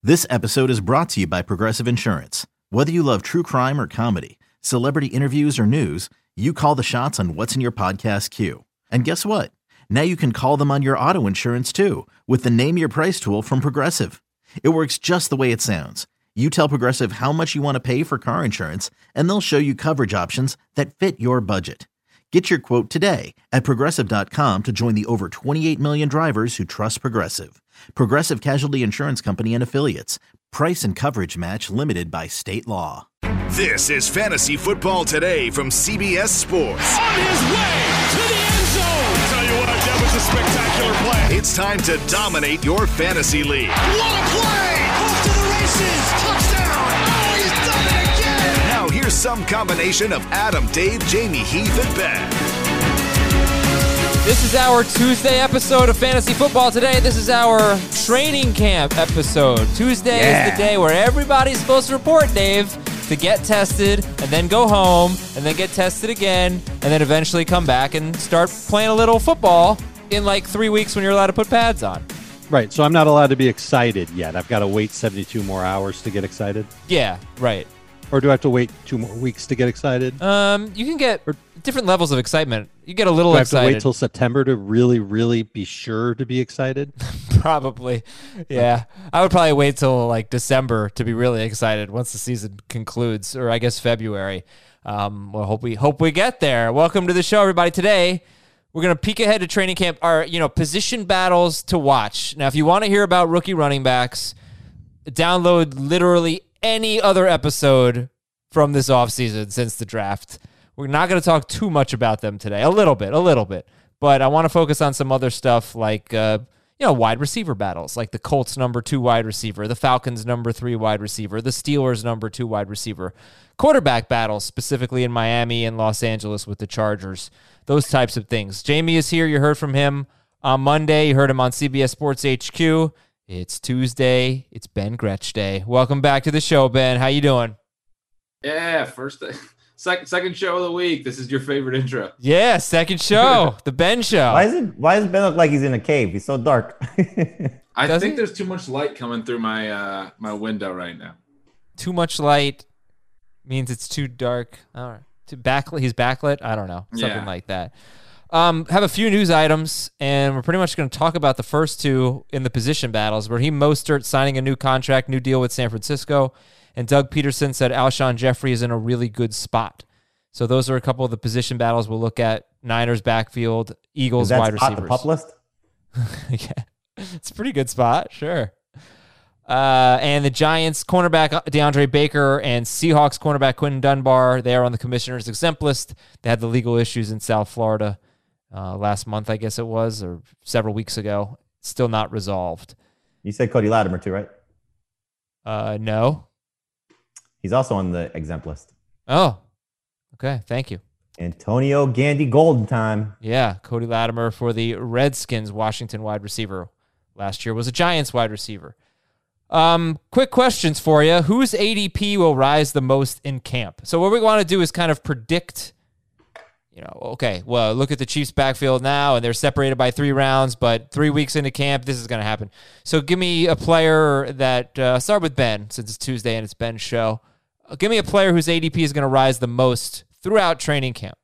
This episode is brought to you by Progressive Insurance. Whether you love true crime or comedy, celebrity interviews or news, you call the shots on what's in your podcast queue. And guess what? Now you can call them on your auto insurance too with the Name Your Price tool from Progressive. It works just the way it sounds. You tell Progressive how much you want to pay for car insurance, and they'll show you coverage options that fit your budget. Get your quote today at Progressive.com to join the over 28 million drivers who trust Progressive. Progressive Casualty Insurance Company and Affiliates. Price and coverage match limited by state law. This is Fantasy Football Today from CBS Sports. On his way to the end zone. Tell you what, that was a spectacular play. It's time to dominate your fantasy league. What a play! Off to the races. Touchdown. Oh, he's done it again. Now here's some combination of Adam, Dave, Jamie, Heath, and Ben. This is our Tuesday episode of Fantasy Football Today. This is our training camp episode. Tuesday is the day where everybody's supposed to report, Dave, to get tested and then go home and then get tested again and then eventually come back and start playing a little football in like 3 weeks when you're allowed to put pads on. Right, so I'm not allowed to be excited yet. I've got to wait 72 more hours to get excited? Yeah, right. Or do I have to wait 2 more weeks to get excited? You can get different levels of excitement. You get a little do I have excited. to wait till September to really be sure to be excited? Probably. Yeah. I would probably wait till like December to be really excited once the season concludes, or I guess February. Well, hope we get there. Welcome to the show, everybody. Today, we're going to peek ahead to training camp, our position battles to watch. Now, if you want to hear about rookie running backs, download literally any other episode from this offseason since the draft. We're not going to talk too much about them today. A little bit. But I want to focus on some other stuff like, wide receiver battles, like the Colts number 2 wide receiver, the Falcons number 3 wide receiver, the Steelers number 2 wide receiver, quarterback battles, specifically in Miami and Los Angeles with the Chargers, those types of things. Jamie is here. You heard from him on Monday. You heard him on CBS Sports HQ. It's Tuesday. It's Ben Gretsch Day. Welcome back to the show, Ben. How you doing? Yeah, second show of the week. This is your favorite intro. Yeah, second show, the Ben Show. Why does Ben look like he's in a cave? He's so dark. I think there's too much light coming through my my window right now. Too much light means it's too dark. All right. He's backlit. I don't know, something like that. Have a few news items, and we're pretty much going to talk about the first two in the position battles. Raheem Mostert signing a new contract, new deal with San Francisco, and Doug Peterson said Alshon Jeffrey is in a really good spot. So those are a couple of the position battles we'll look at. Niners backfield, Eagles wide receivers. The pup list? Yeah, it's a pretty good spot, sure. And the Giants cornerback DeAndre Baker and Seahawks cornerback Quentin Dunbar, they are on the commissioner's exempt list. They had the legal issues in South Florida last month, I guess it was, or several weeks ago. Still not resolved. You said Cody Latimer too, right? No. He's also on the exempt list. Oh, okay. Thank you. Antonio Gandy Golden time. Yeah, Cody Latimer for the Redskins Washington wide receiver. Last year was a Giants wide receiver. Quick questions for you. Whose ADP will rise the most in camp? So what we want to do is kind of predict, look at the Chiefs backfield now, and they're separated by 3 rounds, but 3 weeks into camp, this is going to happen. So give me a player that, start with Ben, since it's Tuesday and it's Ben's show. Give me a player whose ADP is going to rise the most throughout training camp.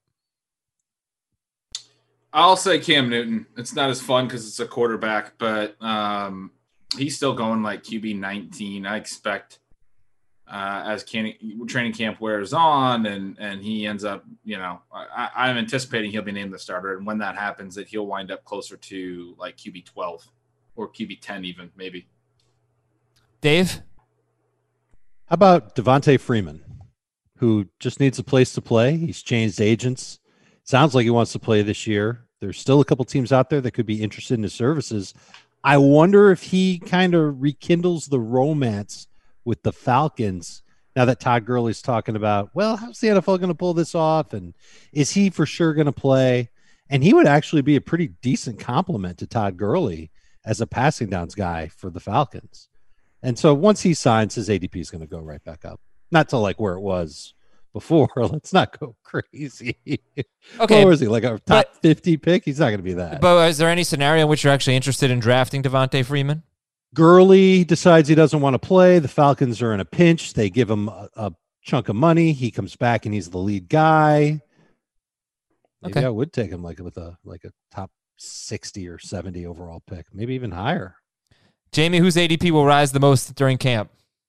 I'll say Cam Newton. It's not as fun because it's a quarterback, but he's still going like QB 19. I expect as training camp wears on and he ends up, I'm anticipating he'll be named the starter. And when that happens, that he'll wind up closer to like QB 12 or QB 10 even, maybe. Dave? How about Devontae Freeman, who just needs a place to play? He's changed agents. Sounds like he wants to play this year. There's still a couple teams out there that could be interested in his services. I wonder if he kind of rekindles the romance with the Falcons now that Todd Gurley's talking about, well, how's the NFL going to pull this off? And is he for sure going to play? And he would actually be a pretty decent compliment to Todd Gurley as a passing downs guy for the Falcons. And so once he signs, his ADP is going to go right back up. Not to like where it was before. Let's not go crazy. Okay. Or is he like a top 50 pick? He's not going to be that. But is there any scenario in which you're actually interested in drafting Devontae Freeman? Gurley decides he doesn't want to play. The Falcons are in a pinch. They give him a chunk of money. He comes back and he's the lead guy. Maybe Okay. I would take him with a top 60 or 70 overall pick, maybe even higher. Jamie, whose ADP will rise the most during camp?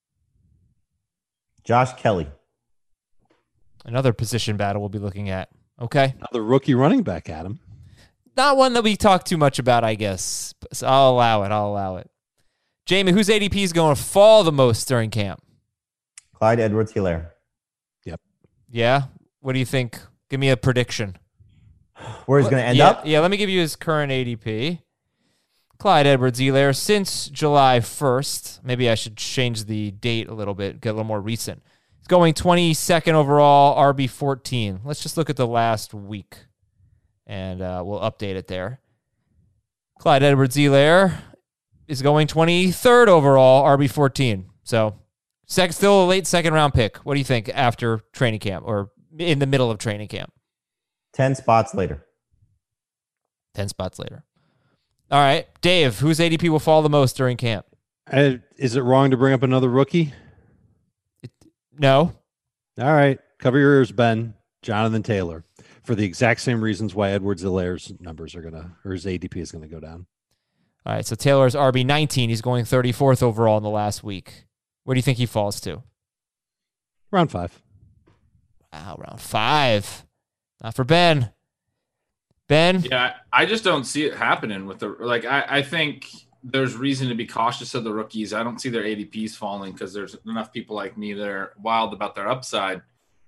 Josh Kelly. Another position battle we'll be looking at. Okay. Another rookie running back, Adam. Not one that we talk too much about, I guess. So I'll allow it. Jamie, whose ADP is going to fall the most during camp? Clyde Edwards-Helaire. Yeah? What do you think? Give me a prediction. Where he's going to end yeah, up? Yeah, let me give you his current ADP. Clyde Edwards-Helaire since July 1st. Maybe I should change the date a little bit, get a little more recent. He's going 22nd overall, RB 14. Let's just look at the last week, and we'll update it there. Clyde Edwards-Helaire is going 23rd overall, RB 14. So still a late second round pick. What do you think after training camp or in the middle of training camp? 10 spots later. 10 spots later. All right. Dave, whose ADP will fall the most during camp? Is it wrong to bring up another rookie? No. All right. Cover your ears, Ben. Jonathan Taylor. For the exact same reasons why Edwards-Helaire's numbers or his ADP is going to go down. All right. So Taylor's RB 19. He's going 34th overall in the last week. Where do you think he falls to? Round 5. Wow, round 5. Not for Ben. Ben? Yeah, I just don't see it happening with I think there's reason to be cautious of the rookies. I don't see their ADPs falling because there's enough people like me that are wild about their upside.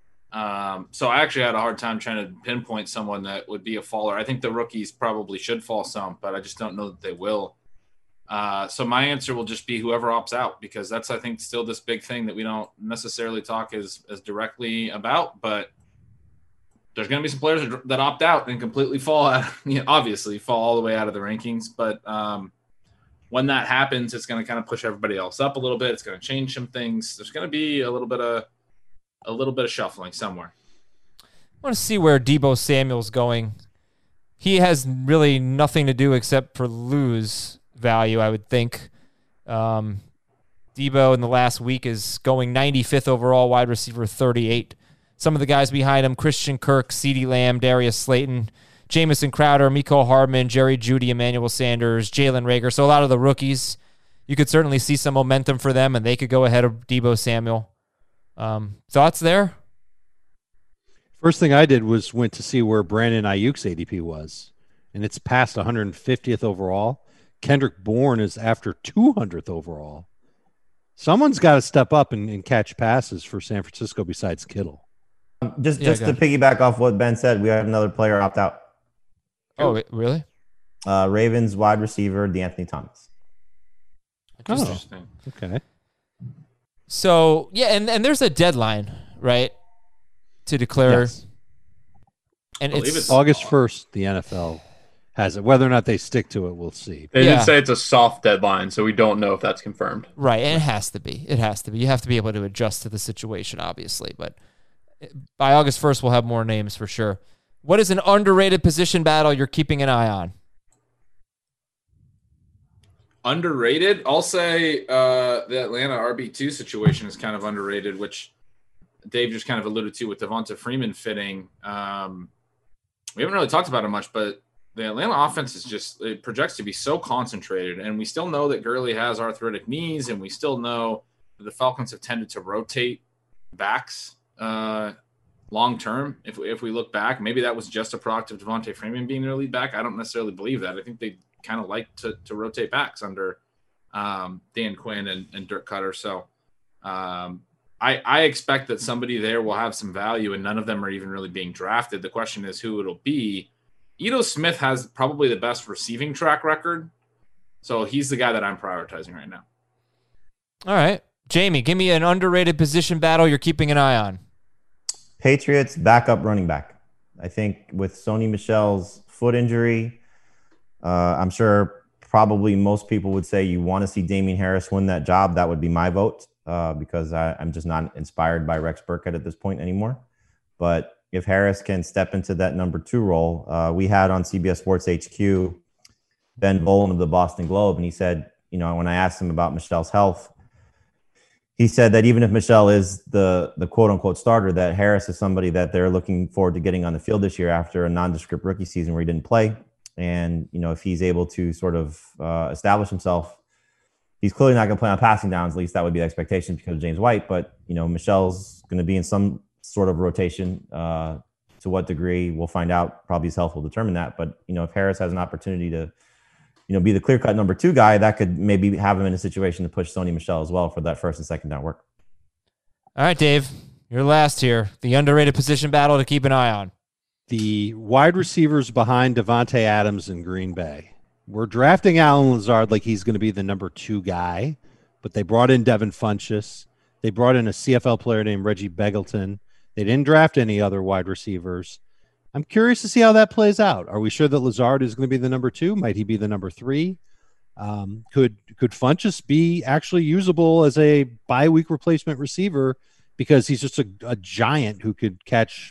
So I actually had a hard time trying to pinpoint someone that would be a faller. I think the rookies probably should fall some, but I just don't know that they will. So my answer will just be whoever opts out, because that's, I think, still this big thing that we don't necessarily talk as directly about, but there's going to be some players that opt out and completely fall out, obviously fall all the way out of the rankings. But when that happens, it's going to kind of push everybody else up a little bit. It's going to change some things. There's going to be a little bit of shuffling somewhere. I want to see where Deebo Samuel's going. He has really nothing to do except for lose value, I would think. Deebo in the last week is going 95th overall, wide receiver 38. Some of the guys behind him: Christian Kirk, CeeDee Lamb, Darius Slayton, Jamison Crowder, Mecole Hardman, Jerry Jeudy, Emmanuel Sanders, Jalen Reagor. So a lot of the rookies, you could certainly see some momentum for them, and they could go ahead of Deebo Samuel. Thoughts there? First thing I did was went to see where Brandon Ayuk's ADP was, and it's past 150th overall. Kendrick Bourne is after 200th overall. Someone's got to step up and catch passes for San Francisco besides Kittle. Just to piggyback off what Ben said, we had another player opt out. Oh, really? Ravens wide receiver DeAnthony Thomas. Interesting. Okay. So, yeah, and there's a deadline, right, to declare. Yes. And I believe it's August 1st, the NFL has it. Whether or not they stick to it, we'll see. They Yeah. did say it's a soft deadline, so we don't know if that's confirmed. right, and it has to be. It has to be. You have to be able to adjust to the situation, obviously. But by August 1st, we'll have more names for sure. What is an underrated position battle you're keeping an eye on? Underrated? I'll say the Atlanta RB2 situation is kind of underrated, which Dave just kind of alluded to with Devonta Freeman fitting. We haven't really talked about it much, but the Atlanta offense it projects to be so concentrated, and we still know that Gurley has arthritic knees, and we still know that the Falcons have tended to rotate backs long term. If we look back, maybe that was just a product of Devonta Freeman being their lead back. I don't necessarily believe that. I think they kind of like to rotate backs under Dan Quinn and Dirk Cutter. So I expect that somebody there will have some value, and none of them are even really being drafted. The question is who it'll be. Ito Smith has probably the best receiving track record, so he's the guy that I'm prioritizing right now. All right. Jamie, give me an underrated position battle you're keeping an eye on. Patriots backup running back. I think with Sony Michel's foot injury, I'm sure probably most people would say you want to see Damien Harris win that job. That would be my vote because I'm just not inspired by Rex Burkhead at this point anymore. But if Harris can step into that number 2 role, we had on CBS Sports HQ Ben Volen of the Boston Globe, and he said when I asked him about Michel's health, he said that even if Michel is the quote unquote starter, that Harris is somebody that they're looking forward to getting on the field this year after a nondescript rookie season where he didn't play. And, if he's able to sort of establish himself, he's clearly not going to play on passing downs. At least that would be the expectation because of James White. But, Michel's going to be in some sort of rotation. To what degree, we'll find out. Probably his health will determine that. But, if Harris has an opportunity to, be the clear-cut number 2 guy, that could maybe have him in a situation to push Sony Michel as well for that first and second down work. All right, Dave, you're last here. The underrated position battle to keep an eye on. The wide receivers behind Devontae Adams in Green Bay. We're drafting Alan Lazard like he's going to be the number 2 guy, but they brought in Devin Funchess. They brought in a CFL player named Reggie Begelton. They didn't draft any other wide receivers. I'm curious to see how that plays out. Are we sure that Lazard is going to be the number 2? Might he be the number 3? Could Funchess be actually usable as a bye-week replacement receiver because he's just a giant who could catch,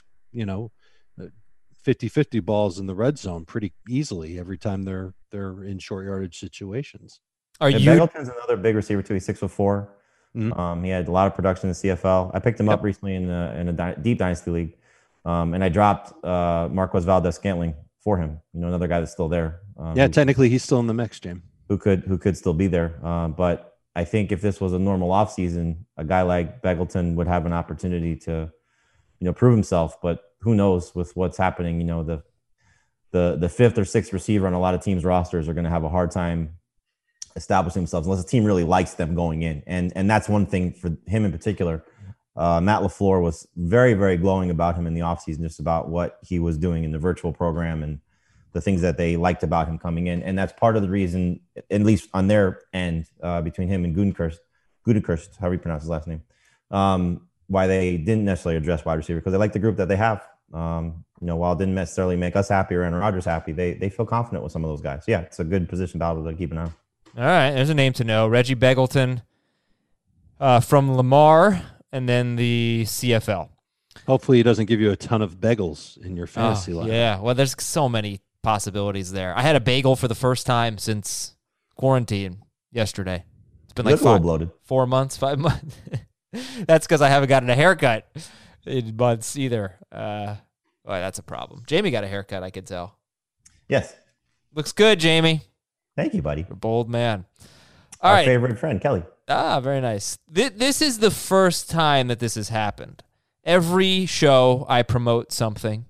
50-50 balls in the red zone pretty easily every time they're in short yardage situations. Begelton's another big receiver too. He's 6'4". Mm-hmm. He had a lot of production in the CFL. I picked him up recently in a deep dynasty league. And I dropped Marquez Valdez-Scantling for him. Another guy that's still there. Technically he's still in the mix, Jim. Who could still be there. But I think if this was a normal offseason, a guy like Begelton would have an opportunity to, prove himself. But who knows with what's happening? The 5th or 6th receiver on a lot of teams' rosters are going to have a hard time establishing themselves unless a team really likes them going in. And that's one thing for him in particular. Matt LaFleur was very, very glowing about him in the offseason, just about what he was doing in the virtual program and the things that they liked about him coming in. And that's part of the reason, at least on their end, between him and Gutekunst, however you pronounce his last name, why they didn't necessarily address wide receiver, because they like the group that they have. While it didn't necessarily make us happy or Aaron Rodgers happy, they feel confident with some of those guys. Yeah, it's a good position battle to keep an eye on. All right, there's a name to know. Reggie Begelton from Lamar and then the CFL. Hopefully he doesn't give you a ton of bagels in your fantasy lineup. Yeah, well, there's so many possibilities there. I had a bagel for the first time since quarantine yesterday. It's been like 4 months, 5 months. That's because I haven't gotten a haircut in months either. Boy, that's a problem. Jamie got a haircut, I could tell. Yes. Looks good, Jamie. Thank you, buddy. You're a bold man. Our favorite friend, Kelly. Very nice. This is the first time that this has happened. Every show I promote something,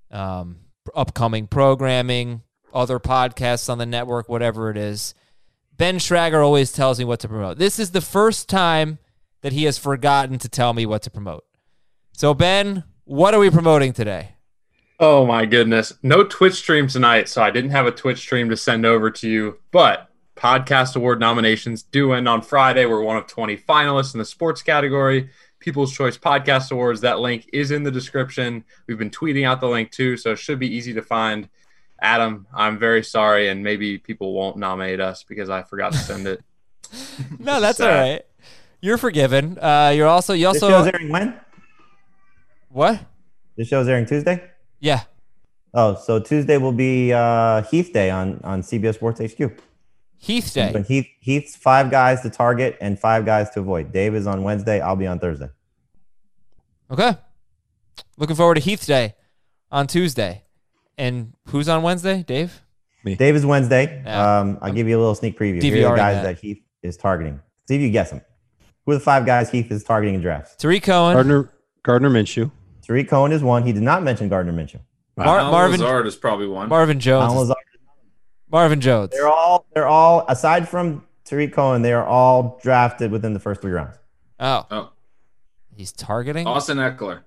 upcoming programming, other podcasts on the network, whatever it is. Ben Schrager always tells me what to promote. This is the first time that he has forgotten to tell me what to promote. So, Ben, what are we promoting today? Oh, my goodness. No Twitch stream tonight, so I didn't have a Twitch stream to send over to you. But podcast award nominations do end on Friday. We're one of 20 finalists in the sports category. People's Choice Podcast Awards. That link is in the description. We've been tweeting out the link, too, so it should be easy to find. Adam, I'm very sorry, and maybe people won't nominate us because I forgot to send it. No, that's all right. You're forgiven. You also. This show's airing when? What? This show's airing Tuesday? Yeah. Oh, so Tuesday will be Heath Day on CBS Sports HQ. Heath Day. But Heath's 5 guys to target and 5 guys to avoid. Dave is on Wednesday. I'll be on Thursday. Okay. Looking forward to Heath Day on Tuesday. And who's on Wednesday? Dave? Me. Dave is Wednesday. Yeah. I'll give you a little sneak preview. Here are the guys that Heath is targeting. See if you guess them. Who are the 5 guys Heath is targeting in drafts? Tariq Cohen. Gardner Minshew. Tariq Cohen is one. He did not mention Gardner Minshew. Marvin Lazard is probably one. Marvin Jones. Marvin Jones. They're all aside from Tariq Cohen, they are all drafted within the first 3 rounds. Oh. He's targeting Austin Eckler.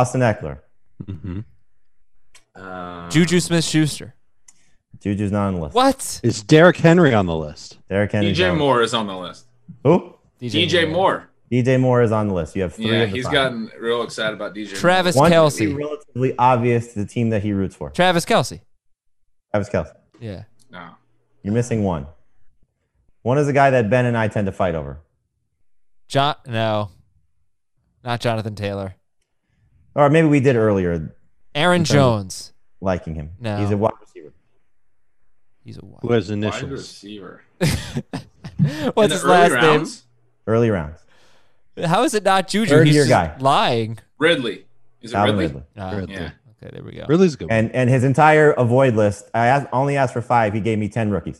Mm-hmm. Juju Smith-Schuster. Juju's not on the list. What? Is Derrick Henry on the list? Derrick Henry. DJ Moore is on the list. Who? DJ Moore. DJ Moore is on the list. You have 3 Yeah, of the he's 5. gotten real excited about DJ Travis Moore. One Kelce. should be relatively obvious to the team that he roots for. Travis Kelce. Travis Kelce. Yeah. No. You're missing one. One is a guy that Ben and I tend to fight over. No. Not Jonathan Taylor. Or maybe we did earlier. Aaron Jones. Liking him. No. He's a wide receiver. He's a wide. Who has Wide initials? receiver. What's his last rounds? Early rounds. name? How is it not Juju? Third He's year just guy. lying. Ridley. Is it Calvin Ridley? Ridley. Ridley. Yeah. Okay, there we go. Ridley's a good. And his entire avoid list, only asked for 5. He gave me 10 rookies.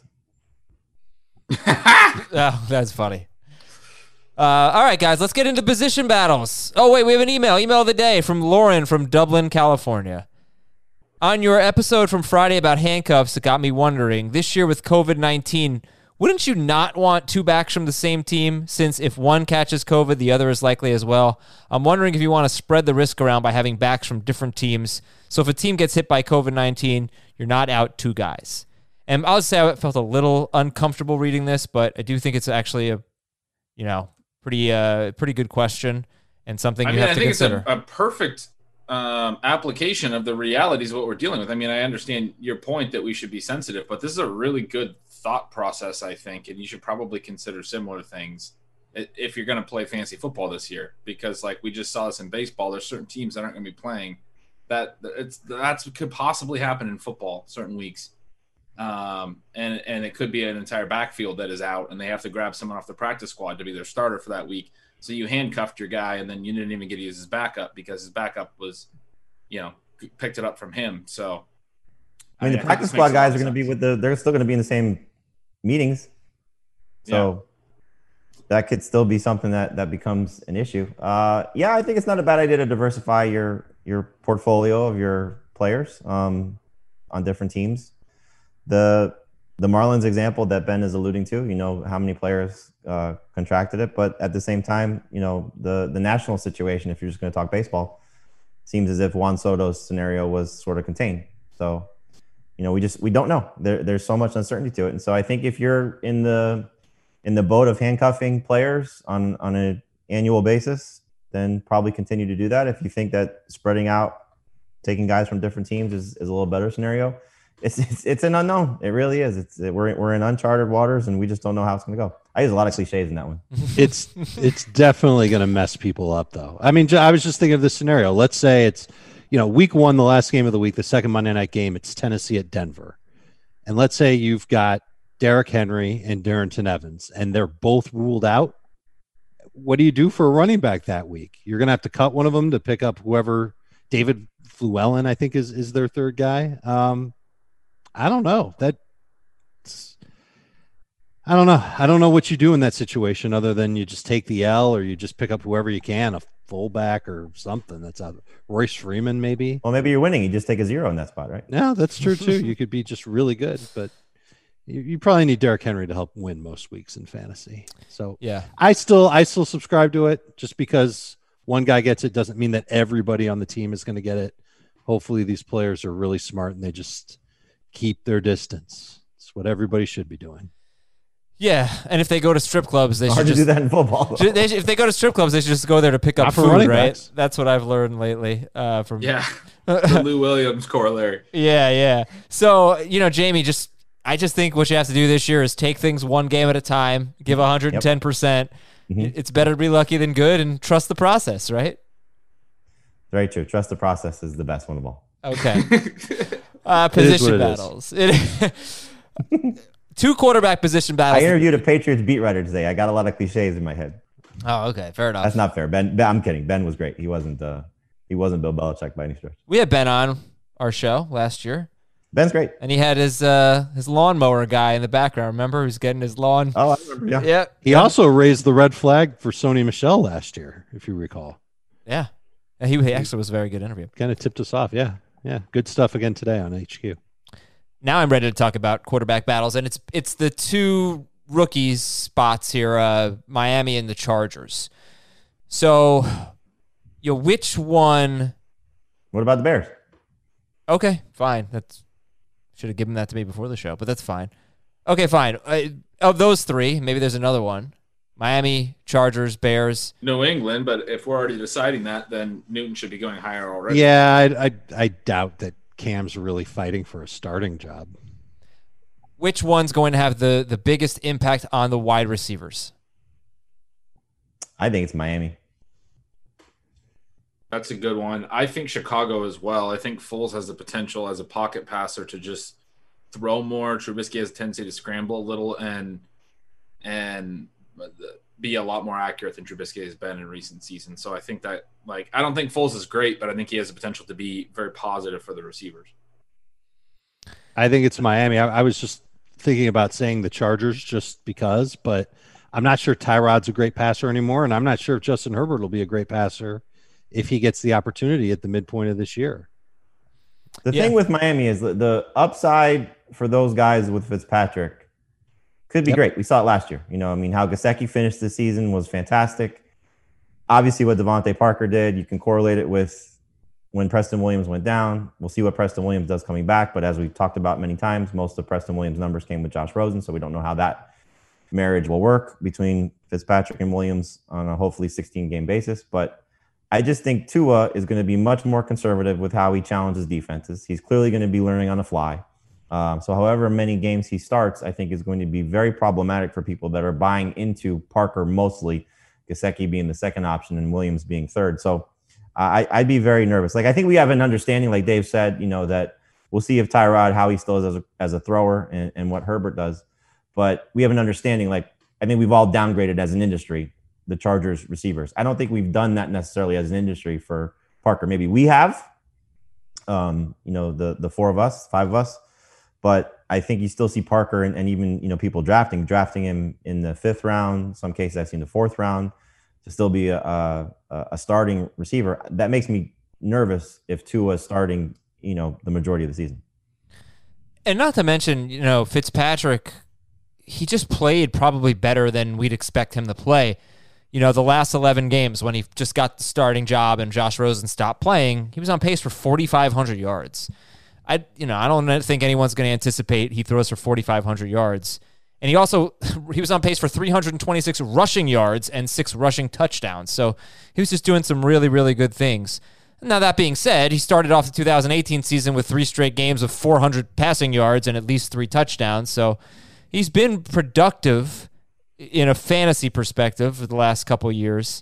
Oh, that's funny. All right, guys, let's get into position battles. Oh, wait, we have an email of the day from Lauren from Dublin, California. On your episode from Friday about handcuffs, it got me wondering, this year with COVID-19, wouldn't you not want 2 backs from the same team, since if one catches COVID, the other is likely as well? I'm wondering if you want to spread the risk around by having backs from different teams. So if a team gets hit by COVID-19, you're not out 2 guys. And I'll say I felt a little uncomfortable reading this, but I do think it's actually a, pretty good question and something you have to consider. It's a perfect application of the realities of what we're dealing with. I mean, I understand your point that we should be sensitive, but this is a really good thought process, I think, and you should probably consider similar things if you're going to play fantasy football this year, because like we just saw this in baseball, there's certain teams that aren't going to be playing. That could possibly happen in football certain weeks. And it could be an entire backfield that is out and they have to grab someone off the practice squad to be their starter for that week. So you handcuffed your guy and then you didn't even get to use his backup because his backup was, picked it up from him. So I mean, the practice squad guys are going to be they're still going to be in the same meetings. So that could still be something that becomes an issue. I think it's not a bad idea to diversify your portfolio of your players on different teams. The Marlins example that Ben is alluding to, how many players contracted it, but at the same time, the national situation, if you're just going to talk baseball, seems as if Juan Soto's scenario was sort of contained. So, we don't know. There's so much uncertainty to it, and so I think if you're in the boat of handcuffing players on an annual basis, then probably continue to do that. If you think that spreading out, taking guys from different teams is a little better scenario. It's an unknown. It really is. We're in uncharted waters, and we just don't know how it's going to go. I use a lot of cliches in that one. It's definitely going to mess people up, though. I mean, I was just thinking of this scenario. Let's say it's, week 1, the last game of the week, the second Monday night game. It's Tennessee at Denver, and let's say you've got Derrick Henry and Darrington Evans, and they're both ruled out. What do you do for a running back that week? You're going to have to cut one of them to pick up whoever. David Fluellen, I think, is their third guy. I don't know. I don't know. I don't know what you do in that situation other than you just take the L or you just pick up whoever you can, a fullback or something that's out. Royce Freeman, maybe. Well, maybe you're winning. You just take a 0 in that spot, right? Yeah, that's true too. You could be just really good, but you probably need Derrick Henry to help win most weeks in fantasy. So yeah, I still subscribe to it. Just because one guy gets it doesn't mean that everybody on the team is going to get it. Hopefully these players are really smart and they just keep their distance. It's what everybody should be doing. Yeah, and if they go to strip clubs, they should just do that in football. If they go to strip clubs, they should just go there to pick up food, right? Backs. That's what I've learned lately. From the Lou Williams corollary. Yeah. So Jamie, I just think what you have to do this year is take things one game at a time, give 110%. Mm-hmm. It's better to be lucky than good, and trust the process, right? Very true. Trust the process is the best one of all. Okay. Position battles. 2 quarterback position battles. I interviewed a Patriots beat writer today. I got a lot of cliches in my head. Oh, okay. Fair enough. That's not fair. Ben, I'm kidding. Ben was great. He wasn't Bill Belichick by any stretch. We had Ben on our show last year. Ben's great. And he had his lawnmower guy in the background. Remember? Who's getting his lawn? Oh, I remember. Yeah. He also raised the red flag for Sony Michel last year, if you recall. Yeah. He actually was a very good interview. Kind of tipped us off. Yeah. Good stuff again today on HQ. Now I'm ready to talk about quarterback battles, and it's the 2 rookies spots here, Miami and the Chargers. So, which one? What about the Bears? Okay, fine. Should have given that to me before the show, but that's fine. Okay, fine. Of those 3, maybe there's another one. Miami, Chargers, Bears. New England, but if we're already deciding that, then Newton should be going higher already. Yeah, I doubt that Cam's really fighting for a starting job. Which one's going to have the biggest impact on the wide receivers? I think it's Miami. That's a good one. I think Chicago as well. I think Foles has the potential as a pocket passer to just throw more. Trubisky has a tendency to scramble a little, and and be a lot more accurate than Trubisky has been in recent seasons. So I think that, like, I don't think Foles is great, but I think he has the potential to be very positive for the receivers. I think it's Miami. I was just thinking about saying the Chargers just because, but I'm not sure Tyrod's a great passer anymore, and I'm not sure if Justin Herbert will be a great passer if he gets the opportunity at the midpoint of this year. The thing with Miami is the upside for those guys with Fitzpatrick could be great. We saw it last year. You know, I mean, how Gesicki finished the season was fantastic. Obviously, what Devontae Parker did, you can correlate it with when Preston Williams went down. We'll see what Preston Williams does coming back. But as we've talked about many times, most of Preston Williams' numbers came with Josh Rosen, so we don't know how that marriage will work between Fitzpatrick and Williams on a hopefully 16-game basis. But I just think Tua is going to be much more conservative with how he challenges defenses. He's clearly going to be learning on the fly. So however many games he starts, I think is going to be very problematic for people that are buying into Parker mostly, Gesicki being the second option and Williams being third. So I'd be very nervous. Like, I think we have an understanding, like Dave said, you know, that we'll see if Tyrod, how he still is as a thrower and what Herbert does. But we have an understanding, like, I think we've all downgraded as an industry the Chargers receivers. I don't think we've done that necessarily as an industry for Parker. Maybe we have, you know, the four of us, five of us. But I think you still see Parker and even, you know, people drafting him in the 5th round. Some cases I've seen the 4th round to still be a starting receiver. That makes me nervous if Tua is starting, you know, the majority of the season. And not to mention, you know, Fitzpatrick, he just played probably better than we'd expect him to play. You know, the last 11 games when he just got the starting job and Josh Rosen stopped playing, he was on pace for 4,500 yards. I don't think anyone's going to anticipate he throws for 4,500 yards. And he was on pace for 326 rushing yards and 6 rushing touchdowns. So he was just doing some really, really good things. Now, that being said, he started off the 2018 season with 3 straight games of 400 passing yards and at least 3 touchdowns. So he's been productive in a fantasy perspective for the last couple of years.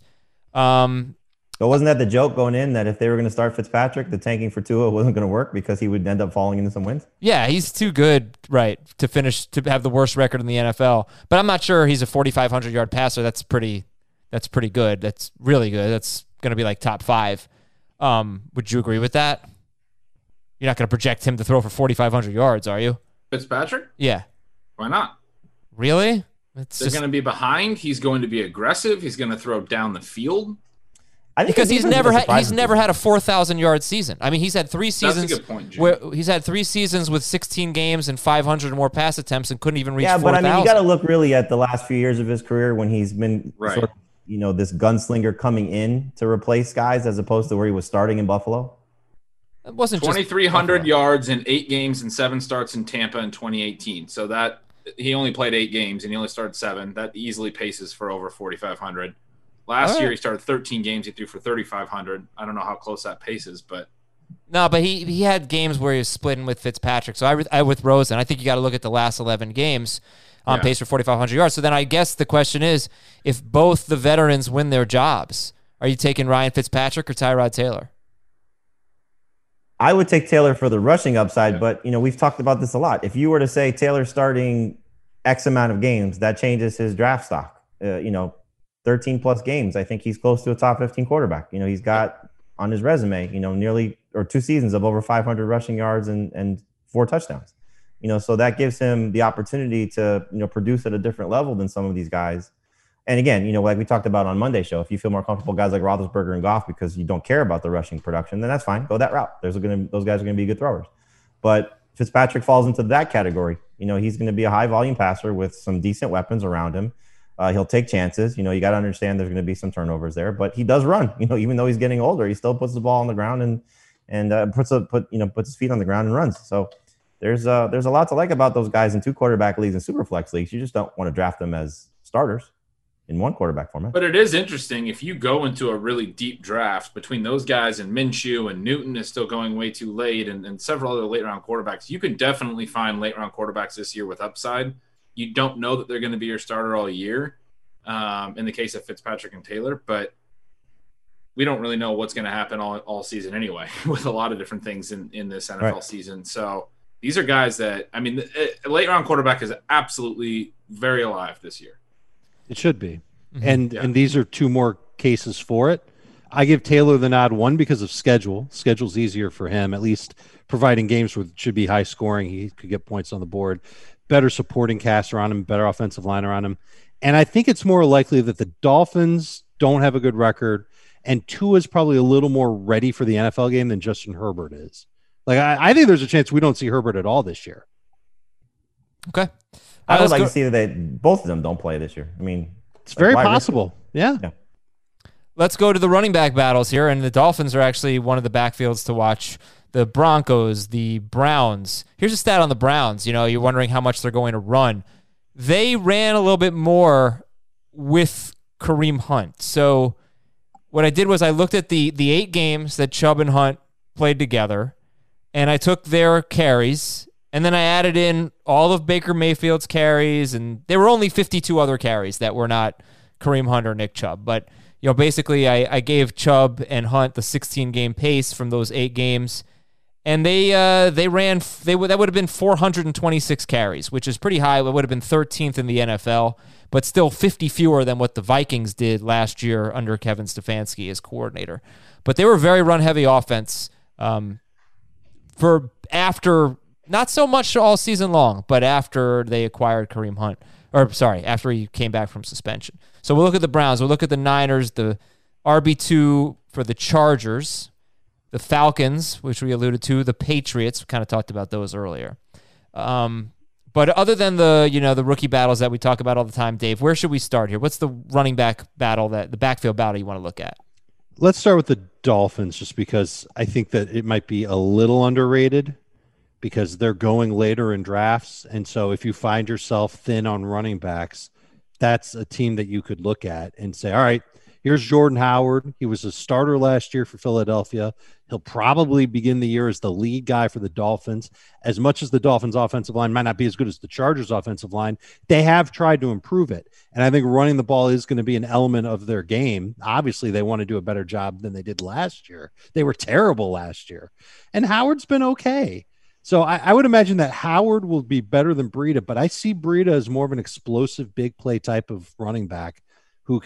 But wasn't that the joke going in, that if they were going to start Fitzpatrick, the tanking for Tua wasn't going to work because he would end up falling into some wins? Yeah, he's too good, right, to have the worst record in the NFL. But I'm not sure he's a 4,500-yard passer. That's pretty good. That's really good. That's going to be like top 5. Would you agree with that? You're not going to project him to throw for 4,500 yards, are you? Fitzpatrick? Yeah. Why not? Really? They're going to be behind. He's going to be aggressive. He's going to throw down the field. Because he's never had a 4,000-yard season. I mean, he's had 3 seasons. That's a good point, Jim. Where he's had 3 seasons with 16 games and 500 or more pass attempts and couldn't even reach 4,000. Yeah, but I mean, you got to look really at the last few years of his career when he's been sort of, you know, this gunslinger coming in to replace guys as opposed to where he was starting in Buffalo. It wasn't 2,300 yards in 8 games and 7 starts in Tampa in 2018. So that he only played 8 games and he only started 7. That easily paces for over 4,500. Last year, he started 13 games. He threw for 3,500. I don't know how close that pace is, but no. But he had games where he was splitting with Fitzpatrick. So I with Rosen, I think you got to look at the last 11 games on pace for 4,500 yards. So then I guess the question is, if both the veterans win their jobs, are you taking Ryan Fitzpatrick or Tyrod Taylor? I would take Taylor for the rushing upside, but you know we've talked about this a lot. If you were to say Taylor starting X amount of games, that changes his draft stock. 13 plus games. I think he's close to a top 15 quarterback. You know, he's got on his resume, you know, nearly 2 seasons of over 500 rushing yards and 4 touchdowns. You know, so that gives him the opportunity to, you know, produce at a different level than some of these guys. And again, you know, like we talked about on Monday's show, if you feel more comfortable guys like Roethlisberger and Goff because you don't care about the rushing production, then that's fine. Go that route. Those guys are going to be good throwers. But Fitzpatrick falls into that category. You know, he's going to be a high volume passer with some decent weapons around him. He'll take chances. You know, you got to understand there's going to be some turnovers there, but he does run. You know, even though he's getting older, he still puts the ball on the ground and puts his feet on the ground and runs. So there's a lot to like about those guys in 2 quarterback leagues and super flex leagues. You just don't want to draft them as starters in 1 quarterback format. But it is interesting if you go into a really deep draft between those guys and Minshew and Newton is still going way too late and several other late round quarterbacks. You can definitely find late round quarterbacks this year with upside. You don't know that they're going to be your starter all year in the case of Fitzpatrick and Taylor, but we don't really know what's going to happen all season anyway with a lot of different things in this NFL season. So these are guys that, I mean, a late round quarterback is absolutely very alive this year. It should be. And these are two more cases for it. I give Taylor the nod, one, because of schedule. Schedule's easier for him, at least providing games where it should be high scoring. He could get points on the board. Better supporting cast around him, better offensive line around him. And I think it's more likely that the Dolphins don't have a good record, and Tua's probably a little more ready for the NFL game than Justin Herbert is. Like, I think there's a chance we don't see Herbert at all this year. Okay. I would like to see that both of them don't play this year. I mean, it's very possible. Yeah. Let's go to the running back battles here, and the Dolphins are actually one of the backfields to watch. The Broncos, the Browns. Here's a stat on the Browns. You know, you're wondering how much they're going to run. They ran a little bit more with Kareem Hunt. So what I did was I looked at the 8 games that Chubb and Hunt played together, and I took their carries, and then I added in all of Baker Mayfield's carries, and there were only 52 other carries that were not Kareem Hunt or Nick Chubb. But, you know, basically I gave Chubb and Hunt the 16-game pace from those 8 games, and that would have been 426 carries, which is pretty high. It would have been 13th in the NFL, but still 50 fewer than what the Vikings did last year under Kevin Stefanski as coordinator. But they were very run-heavy offense for after, not so much all season long, but after they acquired Kareem Hunt. After he came back from suspension. So we'll look at the Browns. We'll look at the Niners, the RB2 for the Chargers, the Falcons, which we alluded to, the Patriots. We kind of talked about those earlier. But other than the rookie battles that we talk about all the time, Dave, where should we start here? What's the running back battle, the backfield battle you want to look at? Let's start with the Dolphins, just because I think that it might be a little underrated because they're going later in drafts. And so if you find yourself thin on running backs, that's a team that you could look at and say, all right, here's Jordan Howard. He was a starter last year for Philadelphia. He'll probably begin the year as the lead guy for the Dolphins. As much as the Dolphins' offensive line might not be as good as the Chargers' offensive line, they have tried to improve it. And I think running the ball is going to be an element of their game. Obviously, they want to do a better job than they did last year. They were terrible last year. And Howard's been okay. So I would imagine that Howard will be better than Breida, but I see Breida as more of an explosive, big play type of running back who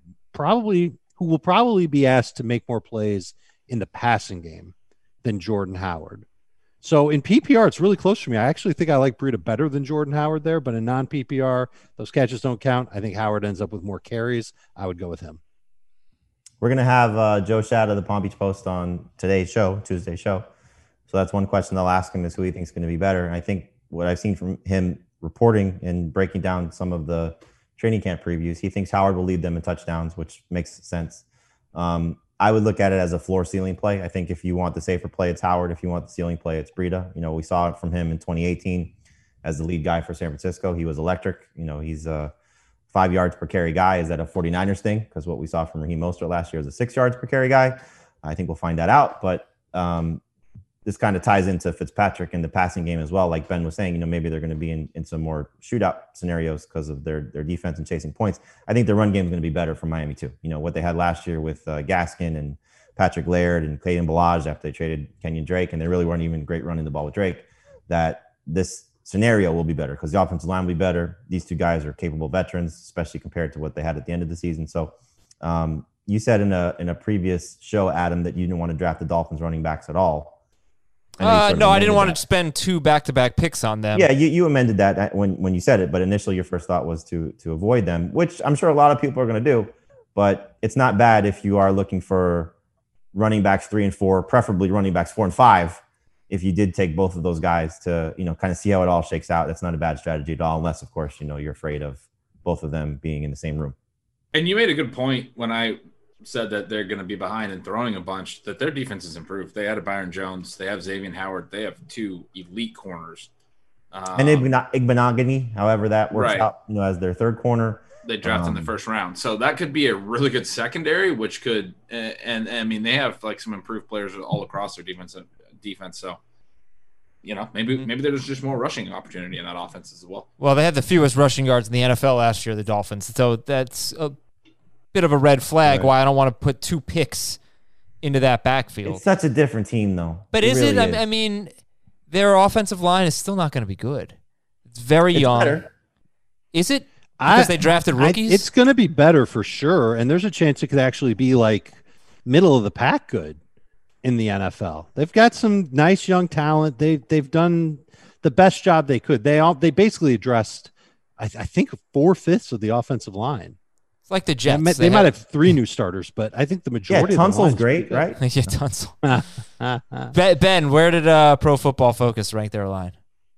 will probably be asked to make more plays in the passing game than Jordan Howard. So in PPR, it's really close for me. I actually think I like Breida better than Jordan Howard there, but in non-PPR, those catches don't count. I think Howard ends up with more carries. I would go with him. We're going to have Joe Schad of the Palm Beach Post on today's show, Tuesday's show. So that's one question they'll ask him is who he thinks is going to be better. And I think what I've seen from him reporting and breaking down some of the training camp previews, he thinks Howard will lead them in touchdowns, which makes sense. I would look at it as a floor ceiling play. I think if you want the safer play, it's Howard. If you want the ceiling play, it's Breida. You know, we saw it from him in 2018 as the lead guy for San Francisco. He was electric. You know, he's a 5 yards per carry guy. Is that a 49ers thing? Because what we saw from Raheem Mostert last year is a 6 yards per carry guy. I think we'll find that out. But this kind of ties into Fitzpatrick in the passing game as well. Like Ben was saying, you know, maybe they're going to be in some more shootout scenarios because of their defense and chasing points. I think the run game is going to be better for Miami too. You know, what they had last year with Gaskin and Patrick Laird and Clayton Balaj after they traded Kenyon Drake, and they really weren't even great running the ball with Drake, that this scenario will be better because the offensive line will be better. These two guys are capable veterans, especially compared to what they had at the end of the season. So you said in a previous show, Adam, that you didn't want to draft the Dolphins running backs at all. No, I didn't want to spend 2 back-to-back picks on them. Yeah, you amended that when you said it, but initially your first thought was to avoid them, which I'm sure a lot of people are going to do. But it's not bad if you are looking for running backs 3 and 4, preferably running backs 4 and 5. If you did take both of those guys to, you know, kind of see how it all shakes out, that's not a bad strategy at all, unless, of course, you know, you're afraid of both of them being in the same room. And you made a good point when I said that they're going to be behind and throwing a bunch, that their defense has improved. They added Byron Jones. They have Xavier Howard. They have 2 elite corners. And Igbenogany, however that works out, you know, as their third corner. They drafted in the first round. So that could be a really good secondary, which could and I mean, they have like some improved players all across their defense. So, you know, maybe there's just more rushing opportunity in that offense as well. Well, they had the fewest rushing yards in the NFL last year, the Dolphins. So that's a bit of a red flag why I don't want to put 2 picks into that backfield. It's such a different team, though. But is it? I mean, their offensive line is still not going to be good. It's very young. Better. Is it? Because they drafted rookies? It's going to be better for sure. And there's a chance it could actually be like middle of the pack good in the NFL. They've got some nice young talent. They've done the best job they could. They basically addressed, I think, 4/5 of the offensive line. It's like the Jets. They might have 3 new starters, but I think the majority of the Tunsil's great, right? Yeah, Tunsil. Ben, where did Pro Football Focus rank their line?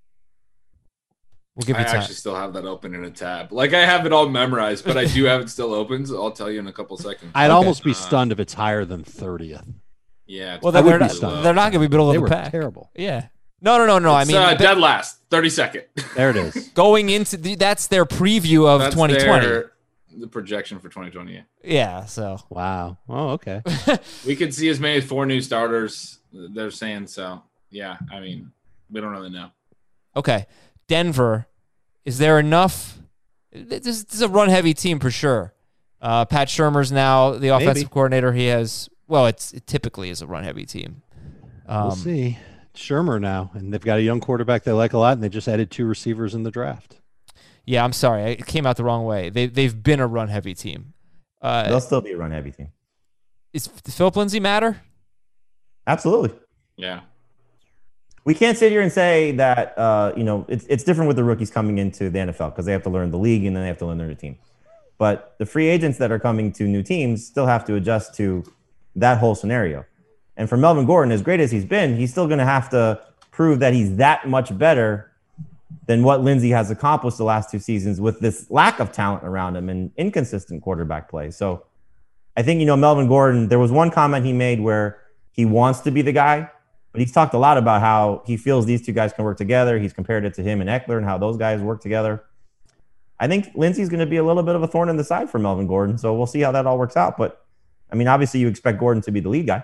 We'll give you I time. actually still have that open in a tab. Like, I have it all memorized, but I do have it still open, so I'll tell you in a couple seconds. I'd almost be stunned if it's higher than 30th. Yeah. Well, then they're not going to be middle They of were the pack. terrible. Yeah. No. I mean, dead last, 32nd. There it is. Going into that's their preview of 2020. The projection for 2020. Yeah. So. Wow. Oh, okay. We could see as many as 4 new starters. They're saying so. Yeah. I mean, we don't really know. Okay. Denver. Is there enough? This is a run-heavy team for sure. Pat Shurmur's now the offensive coordinator. He has, it typically is a run-heavy team. We'll see. Shurmur now, and they've got a young quarterback they like a lot, and they just added 2 receivers in the draft. Yeah, I'm sorry. It came out the wrong way. They've been a run-heavy team. They'll still be a run-heavy team. Does Philip Lindsay matter? Absolutely. Yeah. We can't sit here and say that, it's different with the rookies coming into the NFL because they have to learn the league and then they have to learn their team. But the free agents that are coming to new teams still have to adjust to that whole scenario. And for Melvin Gordon, as great as he's been, he's still going to have to prove that he's that much better than what Lindsay has accomplished the last 2 seasons with this lack of talent around him and inconsistent quarterback play. So I think, Melvin Gordon, there was one comment he made where he wants to be the guy, but he's talked a lot about how he feels these 2 guys can work together. He's compared it to him and Eckler and how those guys work together. I think Lindsay's going to be a little bit of a thorn in the side for Melvin Gordon, so we'll see how that all works out. But, I mean, obviously you expect Gordon to be the lead guy.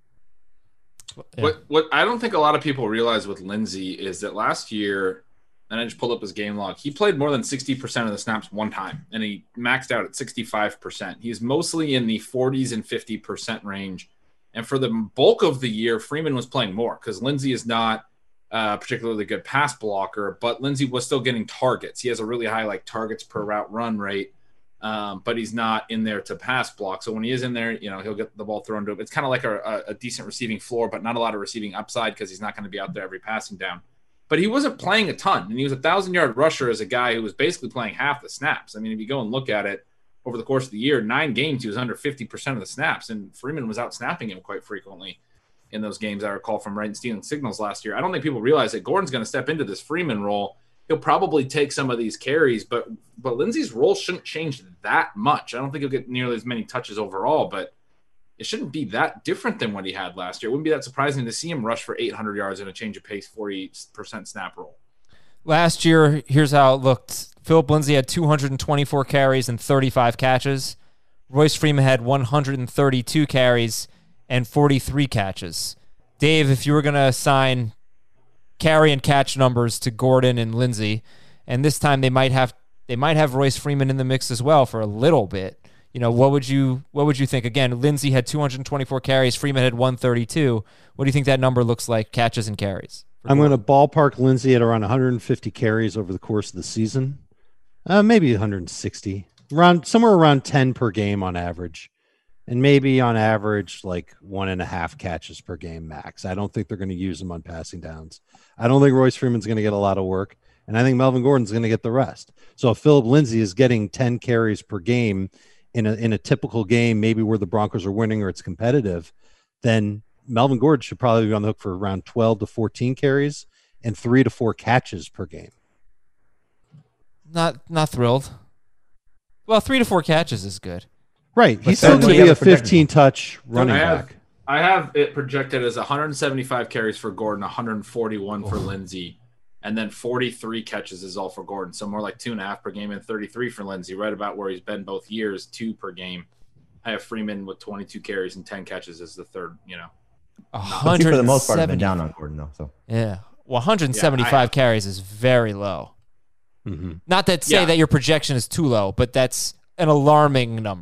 Yeah. What I don't think a lot of people realize with Lindsay is that last year, and I just pulled up his game log, he played more than 60% of the snaps one time, and he maxed out at 65%. He's mostly in the 40s and 50% range. And for the bulk of the year, Freeman was playing more because Lindsay is not particularly good pass blocker, but Lindsay was still getting targets. He has a really high targets per route run rate, but he's not in there to pass block. So when he is in there, he'll get the ball thrown to him. It's kind of like a decent receiving floor, but not a lot of receiving upside because he's not going to be out there every passing down. But he wasn't playing a ton, and he was a 1,000-yard rusher as a guy who was basically playing half the snaps. I mean, if you go and look at it, over the course of the year, 9 games, he was under 50% of the snaps, and Freeman was out snapping him quite frequently in those games. I recall from Wright and stealing signals last year. I don't think people realize that Gordon's going to step into this Freeman role. He'll probably take some of these carries, but Lindsay's role shouldn't change that much. I don't think he'll get nearly as many touches overall, but it shouldn't be that different than what he had last year. It wouldn't be that surprising to see him rush for 800 yards in a change of pace, 40% snap role. Last year, here's how it looked. Philip Lindsay had 224 carries and 35 catches. Royce Freeman had 132 carries and 43 catches. Dave, if you were going to assign carry and catch numbers to Gordon and Lindsay, and this time they might have Royce Freeman in the mix as well for a little bit. What would you think? Again, Lindsay had 224 carries, Freeman had 132. What do you think that number looks like, catches and carries? I'm going to ballpark Lindsay at around 150 carries over the course of the season. Maybe 160, somewhere around 10 per game on average, and maybe on average 1.5 catches per game max. I don't think they're going to use him on passing downs. I don't think Royce Freeman's going to get a lot of work, and I think Melvin Gordon's going to get the rest. So if Philip Lindsay is getting 10 carries per game in a typical game, maybe where the Broncos are winning or it's competitive, then Melvin Gordon should probably be on the hook for around 12 to 14 carries and 3 to 4 catches per game. Not thrilled. Well, 3 to 4 catches is good. Right. He's still going to be a 15-touch running back. I have it projected as 175 carries for Gordon, 141 for Lindsay, and then 43 catches is all for Gordon. So more like 2.5 per game and 33 for Lindsay, right about where he's been both years, 2 per game. I have Freeman with 22 carries and 10 catches as the third, 100 for the most part have been down on Gordon, though. So yeah. Well, 175 carries is very low. Mm-hmm. Not that say that your projection is too low, but that's an alarming number.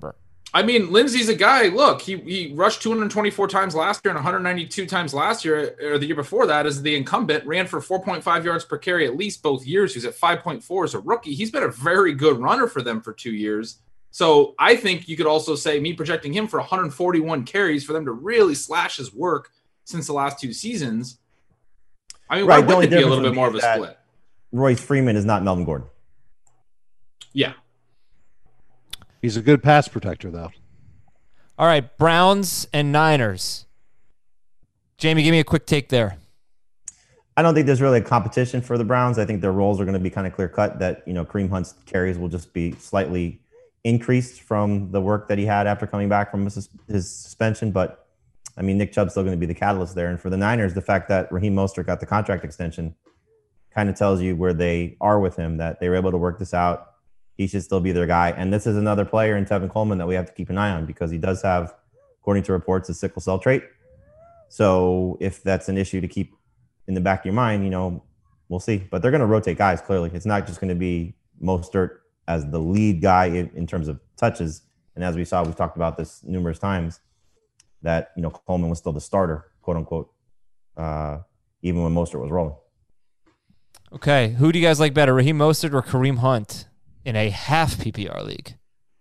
I mean, Lindsey's a guy. Look, he rushed 224 times last year and 192 times last year, or the year before that, as the incumbent. Ran for 4.5 yards per carry at least both years. He's at 5.4 as a rookie. He's been a very good runner for them for 2 years. So I think you could also say me projecting him for 141 carries for them to really slash his work since the last 2 seasons. I mean, why wouldn't it be a little bit more of a split? Royce Freeman is not Melvin Gordon. Yeah. He's a good pass protector, though. All right, Browns and Niners. Jamie, give me a quick take there. I don't think there's really a competition for the Browns. I think their roles are going to be kind of clear cut. That Kareem Hunt's carries will just be slightly increased from the work that he had after coming back from his suspension. But I mean, Nick Chubb's still going to be the catalyst there. And for the Niners, the fact that Raheem Mostert got the contract extension kind of tells you where they are with him. That they were able to work this out. He should still be their guy. And this is another player in Tevin Coleman that we have to keep an eye on because he does have, according to reports, a sickle cell trait. So if that's an issue to keep in the back of your mind, we'll see. But they're going to rotate guys, clearly. It's not just going to be Mostert as the lead guy in terms of touches. And as we saw, we've talked about this numerous times, that, Coleman was still the starter, quote unquote, even when Mostert was rolling. Okay, who do you guys like better, Raheem Mostert or Kareem Hunt in a half PPR league?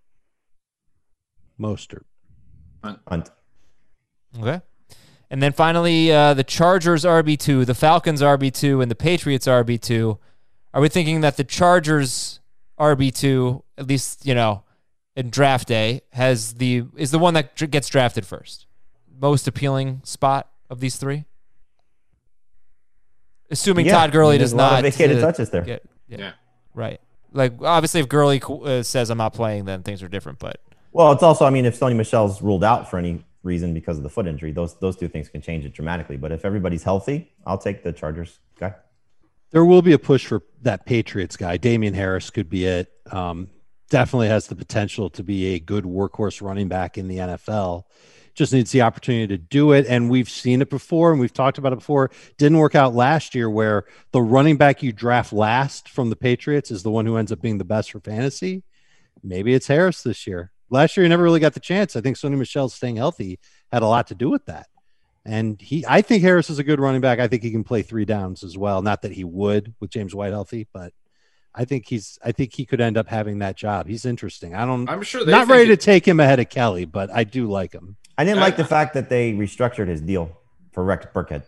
Mostert. Hunt. Okay. And then finally, the Chargers RB2, the Falcons RB2, and the Patriots RB2. Are we thinking that the Chargers RB2, at least, in draft day, is the one that gets drafted first? Most appealing spot of these three? Assuming Todd Gurley does not vacated touches there. Yeah. Right. Like, obviously, if Gurley says I'm not playing, then things are different. But it's also, if Sony Michel's ruled out for any reason because of the foot injury, those two things can change it dramatically. But if everybody's healthy, I'll take the Chargers guy. There will be a push for that Patriots guy. Damian Harris could be it. Definitely has the potential to be a good workhorse running back in the NFL. Just needs the opportunity to do it. And we've seen it before, and we've talked about it before. Didn't work out last year, where the running back you draft last from the Patriots is the one who ends up being the best for fantasy. Maybe it's Harris this year. Last year, he never really got the chance. I think Sony Michel staying healthy had a lot to do with that. And I think Harris is a good running back. I think he can play 3 downs as well. Not that he would with James White healthy, but I think he could end up having that job. He's interesting. I'm sure not ready to take him ahead of Kelly, but I do like him. I didn't like the fact that they restructured his deal for Rex Burkhead.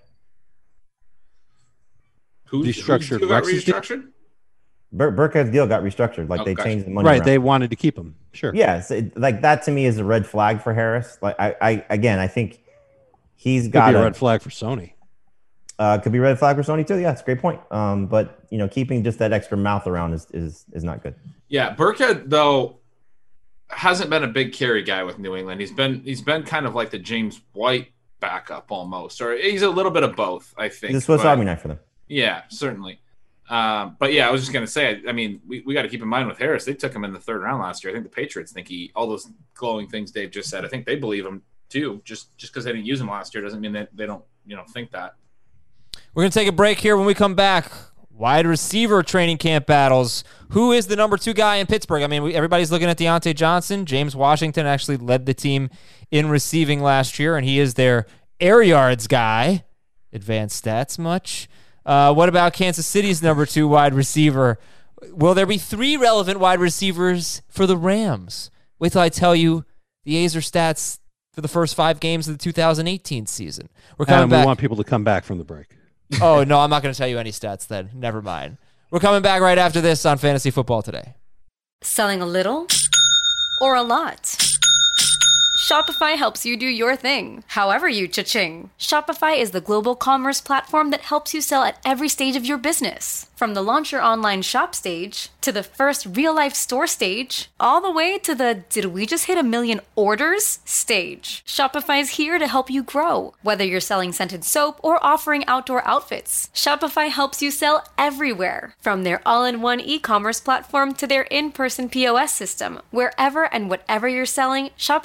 Who got restructured? Burkhead's deal got restructured. They changed the money around. They wanted to keep him. Sure. Yes, that to me is a red flag for Harris. I think he's got could be a red flag for Sony. Could be a red flag for Sony too. Yeah, it's a great point. But keeping just that extra mouth around is not good. Yeah, Burkhead though hasn't been a big carry guy with New England. He's been kind of like the James White backup almost, or he's a little bit of both. I think he's a Swiss Army knife for them. Yeah, certainly. But yeah, I was just gonna say. I mean, we got to keep in mind with Harris. They took him in the 3rd round last year. I think the Patriots think all those glowing things Dave just said. I think they believe him too. Just because they didn't use him last year doesn't mean that they don't think that. We're going to take a break here. When we come back, wide receiver training camp battles. Who is the number 2 guy in Pittsburgh? I mean, everybody's looking at Deontay Johnson. James Washington actually led the team in receiving last year, and he is their air yards guy. Advanced stats much? What about Kansas City's number 2 wide receiver? Will there be 3 relevant wide receivers for the Rams? Wait till I tell you the A's stats for the first 5 games of the 2018 season. We're coming back. We want people to come back from the break. Oh, no, I'm not going to tell you any stats then. Never mind. We're coming back right after this on Fantasy Football Today. Selling a little or a lot? Shopify helps you do your thing, however you cha-ching. Shopify is the global commerce platform that helps you sell at every stage of your business. From the launch your online shop stage, to the first real-life store stage, all the way to the did we just hit 1 million orders stage. Shopify's here to help you grow. Whether you're selling scented soap or offering outdoor outfits, Shopify helps you sell everywhere. From their all-in-one e-commerce platform to their in-person POS system, wherever and whatever you're selling, Shopify's got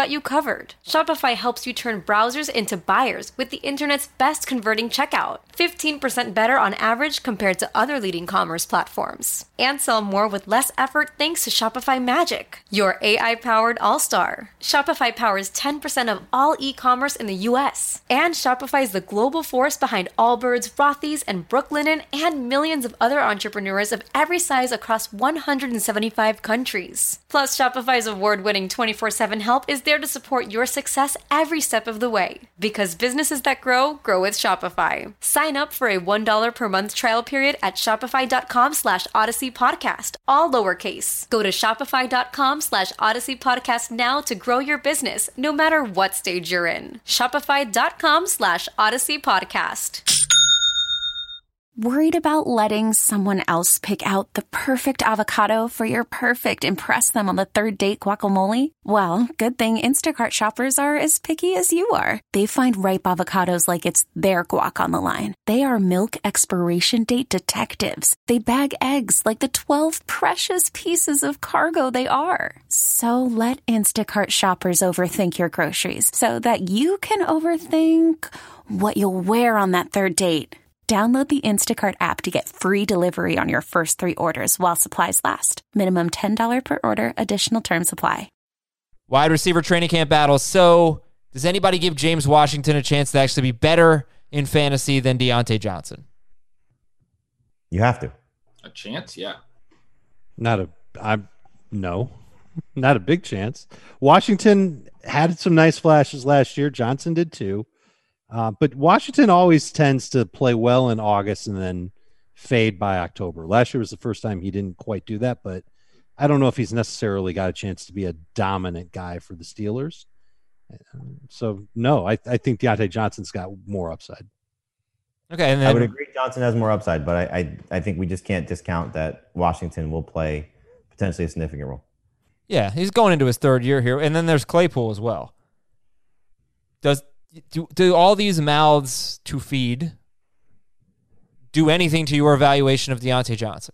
got you covered. Shopify helps you turn browsers into buyers with the internet's best converting checkout. 15% better on average compared to other leading commerce platforms. And sell more with less effort thanks to Shopify Magic, your AI-powered all-star. Shopify powers 10% of all e-commerce in the U.S. And Shopify is the global force behind Allbirds, Rothy's, and Brooklinen, and millions of other entrepreneurs of every size across 175 countries. Plus, Shopify's award-winning 24/7 help is there to support your success every step of the way. Because businesses that grow with Shopify. Sign up for a $1 per month trial period at shopify.com/Odyssey Podcast, all lowercase. Go to shopify.com/Odyssey Podcast now to grow your business, no matter what stage you're in. Shopify.com/Odyssey Podcast. Worried about letting someone else pick out the perfect avocado for your perfect impress them on the third date guacamole? Well, good thing Instacart shoppers are as picky as you are. They find ripe avocados like it's their guac on the line. They are milk expiration date detectives. They bag eggs like the 12 precious pieces of cargo they are. So let Instacart shoppers overthink your groceries so that you can overthink what you'll wear on that third date. Download the Instacart app to get free delivery on your first 3 orders while supplies last. Minimum $10 per order. Additional terms apply. Wide receiver training camp battles. So, does anybody give James Washington a chance to actually be better in fantasy than Deontay Johnson? You have to. A chance? Yeah. No, not a big chance. Washington had some nice flashes last year. Johnson did too. But Washington always tends to play well in August and then fade by October. Last year was the first time he didn't quite do that, but I don't know if he's necessarily got a chance to be a dominant guy for the Steelers. So, no, I think Deontay Johnson's got more upside. Okay, and then, I would agree Johnson has more upside, but I think we just can't discount that Washington will play potentially a significant role. Yeah, he's going into his 3rd year here. And then there's Claypool as well. Do all these mouths to feed do anything to your evaluation of Deontay Johnson?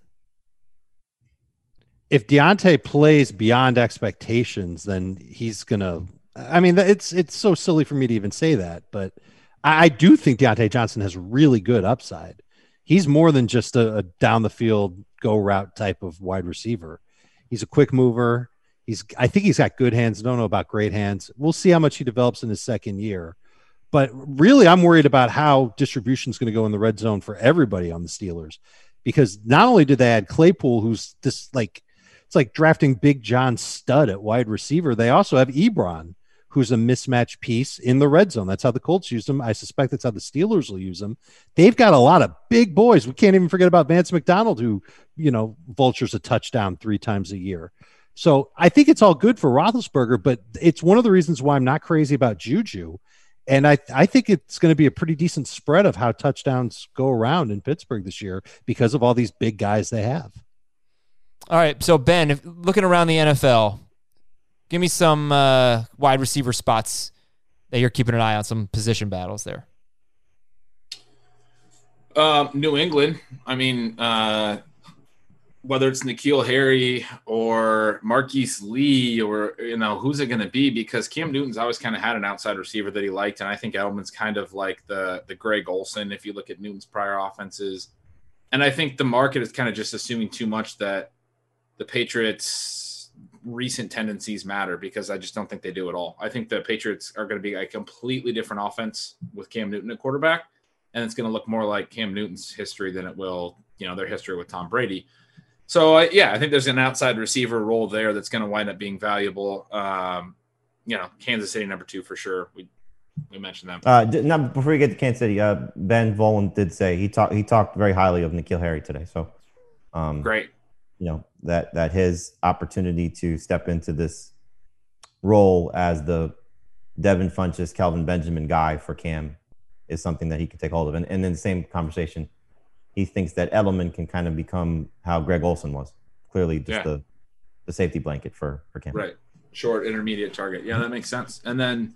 If Deontay plays beyond expectations, then he's going to – I mean, it's so silly for me to even say that, but I do think Deontay Johnson has really good upside. He's more than just a down-the-field, go-route type of wide receiver. He's a quick mover. I think he's got good hands. I don't know about great hands. We'll see how much he develops in his 2nd year. But really, I'm worried about how distribution is going to go in the red zone for everybody on the Steelers, because not only did they add Claypool, who's this it's like drafting Big John Stud at wide receiver. They also have Ebron, who's a mismatch piece in the red zone. That's how the Colts use him. I suspect that's how the Steelers will use him. They've got a lot of big boys. We can't even forget about Vance McDonald, who, vultures a touchdown 3 times a year. So I think it's all good for Roethlisberger, but it's one of the reasons why I'm not crazy about Juju. And I think it's going to be a pretty decent spread of how touchdowns go around in Pittsburgh this year because of all these big guys they have. All right, so Ben, looking around the NFL, give me some wide receiver spots that you're keeping an eye on, some position battles there. New England. I mean, whether it's N'Keal Harry or Marquise Lee or, who's it going to be? Because Cam Newton's always kind of had an outside receiver that he liked. And I think Edelman's kind of like the Greg Olsen, if you look at Newton's prior offenses. And I think the market is kind of just assuming too much that the Patriots' recent tendencies matter, because I just don't think they do at all. I think the Patriots are going to be a completely different offense with Cam Newton at quarterback. And it's going to look more like Cam Newton's history than it will, their history with Tom Brady. So, I think there's an outside receiver role there that's going to wind up being valuable. Kansas City number 2 for sure. We mentioned them. Now, before we get to Kansas City, Ben Volin did say he talked very highly of N'Keal Harry today. So, great. That his opportunity to step into this role as the Devin Funchess, Kelvin Benjamin guy for Cam is something that he can take hold of. And in the same conversation, he thinks that Edelman can kind of become how Greg Olsen was. Clearly just the safety blanket for Cam. Right. Short, intermediate target. Yeah, that makes sense. And then,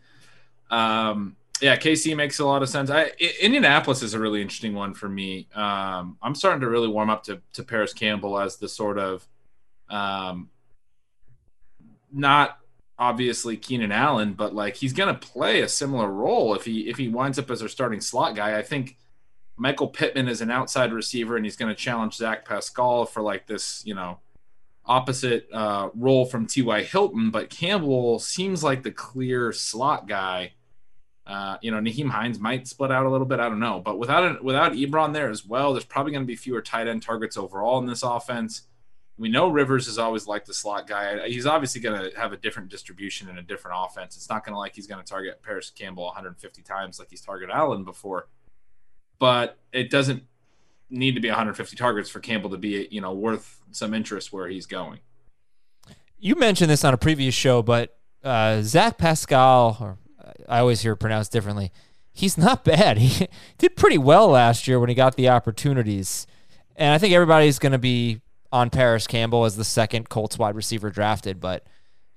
KC makes a lot of sense. Indianapolis is a really interesting one for me. I'm starting to really warm up to Paris Campbell as the sort of not obviously Keenan Allen, but like he's going to play a similar role if he winds up as our starting slot guy. I think Michael Pittman is an outside receiver, and he's going to challenge Zach Pascal for like this, opposite role from T.Y. Hilton. But Campbell seems like the clear slot guy. Nyheim Hines might split out a little bit. I don't know. But without Ebron there as well, there's probably going to be fewer tight end targets overall in this offense. We know Rivers is always like the slot guy. He's obviously going to have a different distribution and a different offense. It's not going to like he's going to target Paris Campbell 150 times like he's targeted Allen before. But it doesn't need to be 150 targets for Campbell to be, worth some interest where he's going. You mentioned this on a previous show, but Zach Pascal, or I always hear it pronounced differently, he's not bad. He did pretty well last year when he got the opportunities. And I think everybody's going to be on Paris Campbell as the second Colts wide receiver drafted. But,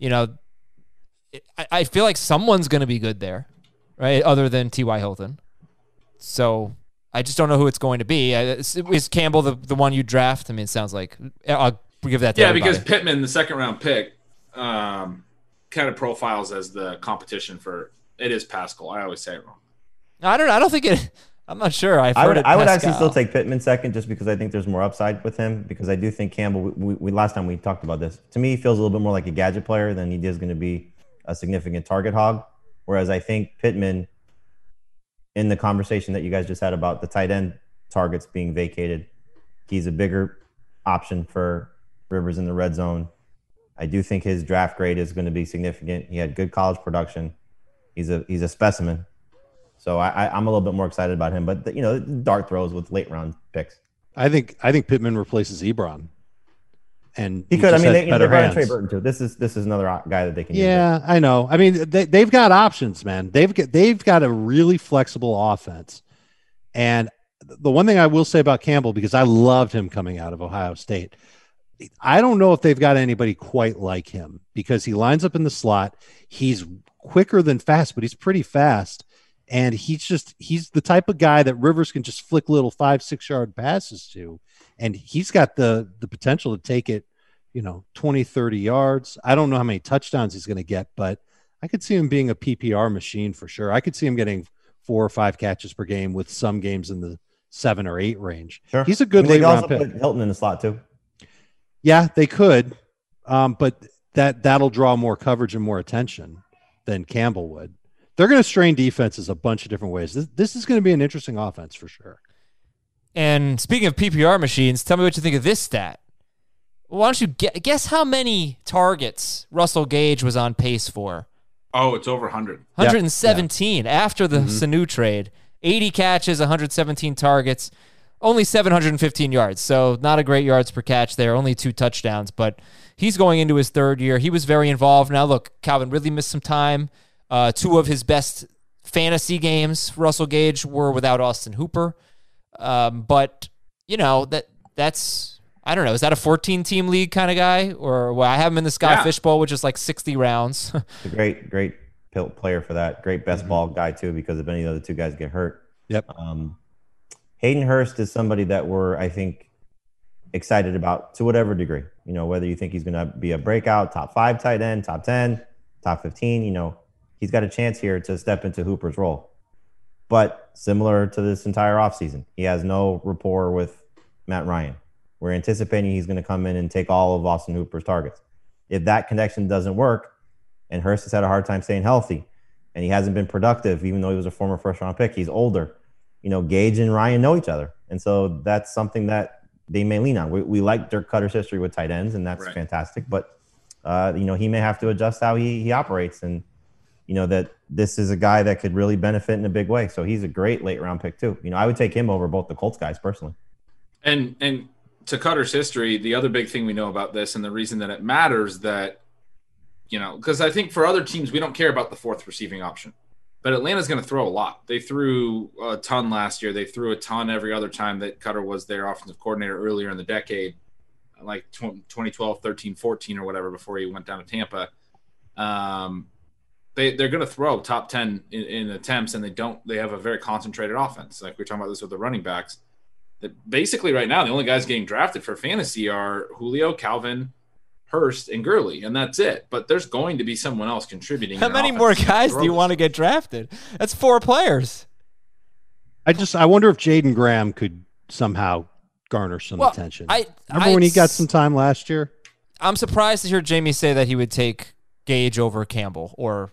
I feel like someone's going to be good there, right, other than T.Y. Hilton. So I just don't know who it's going to be. Is Campbell the one you draft? I mean, it sounds like I'll give that to everybody. Because Pittman, the second-round pick, kind of profiles as the competition for – it is Pascal. I always say it wrong. I don't think it – I'm not sure. I would actually still take Pittman second just because I think there's more upside with him, because I do think Campbell, we last time we talked about this, to me he feels a little bit more like a gadget player than he is going to be a significant target hog, whereas I think Pittman, in the conversation that you guys just had about the tight end targets being vacated, he's a bigger option for Rivers in the red zone. I do think his draft grade is going to be significant. He had good college production. He's a specimen. So I'm a little bit more excited about him, but dart throws with late round picks. I think Pittman replaces Ebron, and he could. I mean, they're running Trey Burton too. This is another guy that they can use. Yeah, I know. I mean, they've got options, man. They've got a really flexible offense, and the one thing I will say about Campbell, because I loved him coming out of Ohio State, I don't know if they've got anybody quite like him, because he lines up in the slot. He's quicker than fast, but he's pretty fast. And he's the type of guy that Rivers can just flick little 5-6 yard passes to. And he's got the potential to take it, 20, 30 yards. I don't know how many touchdowns he's going to get, but I could see him being a PPR machine for sure. I could see him getting 4 or 5 catches per game, with some games in the 7 or 8 range. Sure. He's a good late round pick. Put Hilton in the slot too. Yeah, they could. But that'll draw more coverage and more attention than Campbell would. They're going to strain defenses a bunch of different ways. This is going to be an interesting offense for sure. And speaking of PPR machines, tell me what you think of this stat. Why don't you guess how many targets Russell Gage was on pace for? Oh, it's over 100. 117 after the Sanu trade. 80 catches, 117 targets, only 715 yards. So not a great yards per catch there, only 2 touchdowns. But he's going into his 3rd year. He was very involved. Now, look, Calvin Ridley missed some time. 2 of his best fantasy games, Russell Gage, were without Austin Hooper. But, that's, I don't know, is that a 14-team league kind of guy? Or I have him in the Sky Fishbowl, which is like 60 rounds. A great player for that. Great best ball guy, too, because if any of the other 2 guys get hurt. Yep. Hayden Hurst is somebody that we're, I think, excited about to whatever degree. Whether you think he's going to be a breakout, top 5 tight end, top 10, top 15, he's got a chance here to step into Hooper's role. But similar to this entire offseason, he has no rapport with Matt Ryan. We're anticipating he's going to come in and take all of Austin Hooper's targets. If that connection doesn't work, and Hurst has had a hard time staying healthy, and he hasn't been productive, even though he was a former first-round pick, he's older. Gage and Ryan know each other. And so that's something that they may lean on. We like Dirk Cutter's history with tight ends, and that's fantastic. But, he may have to adjust how he operates, and that this is a guy that could really benefit in a big way. So he's a great late round pick too. I would take him over both the Colts guys personally. And to Cutter's history, the other big thing we know about this, and the reason that it matters, that, because I think for other teams, we don't care about the 4th receiving option, but Atlanta's going to throw a lot. They threw a ton last year. They threw a ton every other time that Cutter was their offensive coordinator earlier in the decade, like 2012, 13, 14 or whatever, before he went down to Tampa. They're going to throw top 10 in attempts, and they have a very concentrated offense. Like we're talking about this with the running backs. That basically right now, the only guys getting drafted for fantasy are Julio, Calvin, Hurst, and Gurley, and that's it. But there's going to be someone else contributing. How many more guys do you want to get drafted? That's 4 players. I wonder if Jaden Graham could somehow garner some attention. Remember when he got some time last year? I'm surprised to hear Jamie say that he would take Gage over Campbell or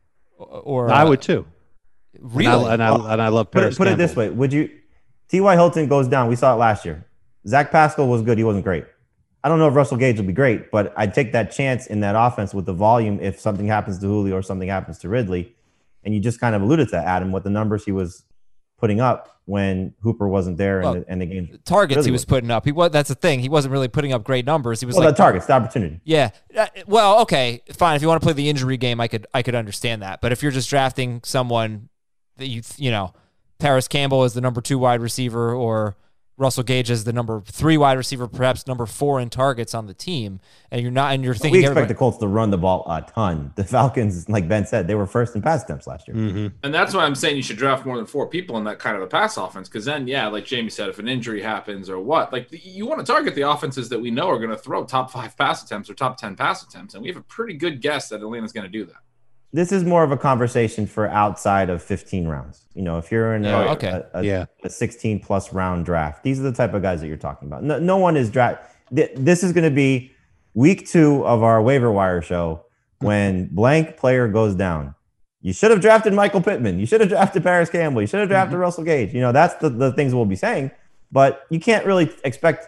I would too. Really? And I love Paris Put it this way. Would you T.Y. Hilton goes down. We saw it last year. Zach Pascal was good. He wasn't great. I don't know if Russell Gage will be great, but I'd take that chance in that offense with the volume if something happens to Julio or something happens to Ridley. And you just kind of alluded to that, Adam, with the numbers he was putting up when Hooper wasn't there and the game. Targets really he was putting up. That's the thing. He wasn't really putting up great numbers. He was the targets, the opportunity. Yeah. Well, okay, fine. If you want to play the injury game, I could understand that. But if you're just drafting someone that you know, Paris Campbell is the number 2 wide receiver, or Russell Gage is the number 3 wide receiver, perhaps number 4 in targets on the team, and you're thinking we expect the Colts to run the ball a ton. The Falcons, like Ben said, they were first in pass attempts last year. Mm-hmm. And that's why I'm saying you should draft more than 4 people in that kind of a pass offense, because then, yeah, like Jamie said, if an injury happens or what, like you want to target the offenses that we know are going to throw top 5 pass attempts or top 10 pass attempts, and we have a pretty good guess that Atlanta's going to do that. This is more of a conversation for outside of 15 rounds. You know, if you're in a 16-plus round draft, these are the type of guys that you're talking about. No one is draft. This is going to be week 2 of our waiver wire show when blank player goes down. You should have drafted Michael Pittman. You should have drafted Paris Campbell. You should have drafted Russell Gage. You know, that's the things we'll be saying. But you can't really expect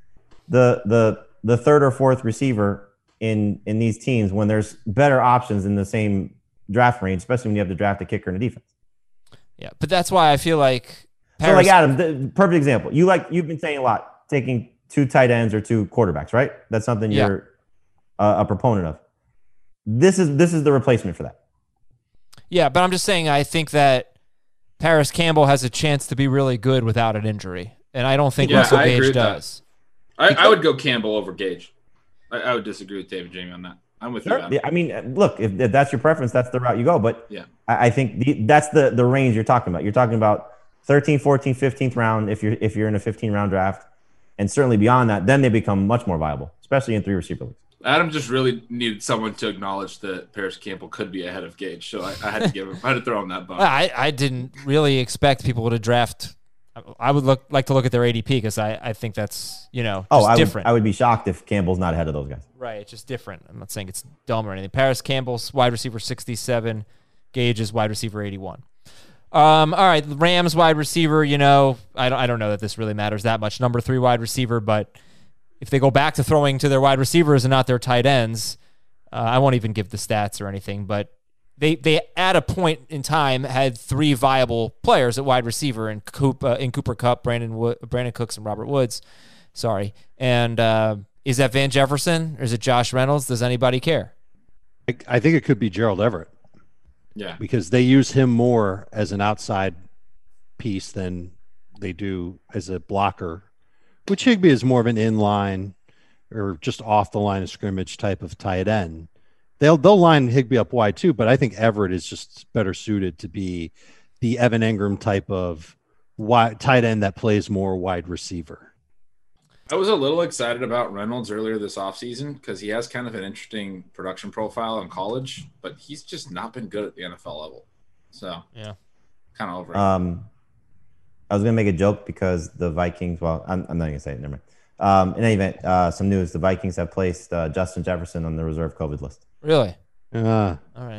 the third or fourth receiver in these teams when there's better options in the same draft range, especially when you have to draft a kicker and a defense. Yeah, but that's why I feel like So like Adam, the perfect example. You've been saying a lot, taking 2 tight ends or 2 quarterbacks, right? That's something you're a proponent of. This is the replacement for that. Yeah, but I'm just saying I think that Paris Campbell has a chance to be really good without an injury, and I don't think Russell Gage does. I would go Campbell over Gage. I would disagree with David Jamie on that. I'm with you. Yeah, I mean, look, if that's your preference, that's the route you go. But yeah, I think that's the range you're talking about. You're talking about 13th, 14th, 15th round if you're in a 15-round draft, and certainly beyond that, then they become much more viable, especially in 3 receiver leagues. Adam just really needed someone to acknowledge that Paris Campbell could be ahead of Gage, so I had to give him. I had to throw him that bone. I didn't really expect people to draft. I would like to look at their ADP because I think that's different. I would be shocked if Campbell's not ahead of those guys. Right, it's just different. I'm not saying it's dumb or anything. Paris Campbell's wide receiver 67, Gage is wide receiver 81. All right, Rams wide receiver. I don't know that this really matters that much. Number 3 wide receiver, but if they go back to throwing to their wide receivers and not their tight ends, I won't even give the stats or anything, but. They at a point in time had 3 viable players at wide receiver in Cooper Kupp, Brandon Cooks, and Robert Woods. Sorry. And is that Van Jefferson or is it Josh Reynolds? Does anybody care? I think it could be Gerald Everett. Yeah. Because they use him more as an outside piece than they do as a blocker, which Higbee is more of an inline or just off the line of scrimmage type of tight end. They'll line Higbee up wide too, but I think Everett is just better suited to be the Evan Engram type of tight end that plays more wide receiver. I was a little excited about Reynolds earlier this offseason because he has kind of an interesting production profile in college, but he's just not been good at the NFL level. So yeah, kind of over it. I was gonna make a joke because the Vikings. Well, I'm not gonna say it. Never mind. In any event, some news: the Vikings have placed Justin Jefferson on the reserve COVID list. Really? All right.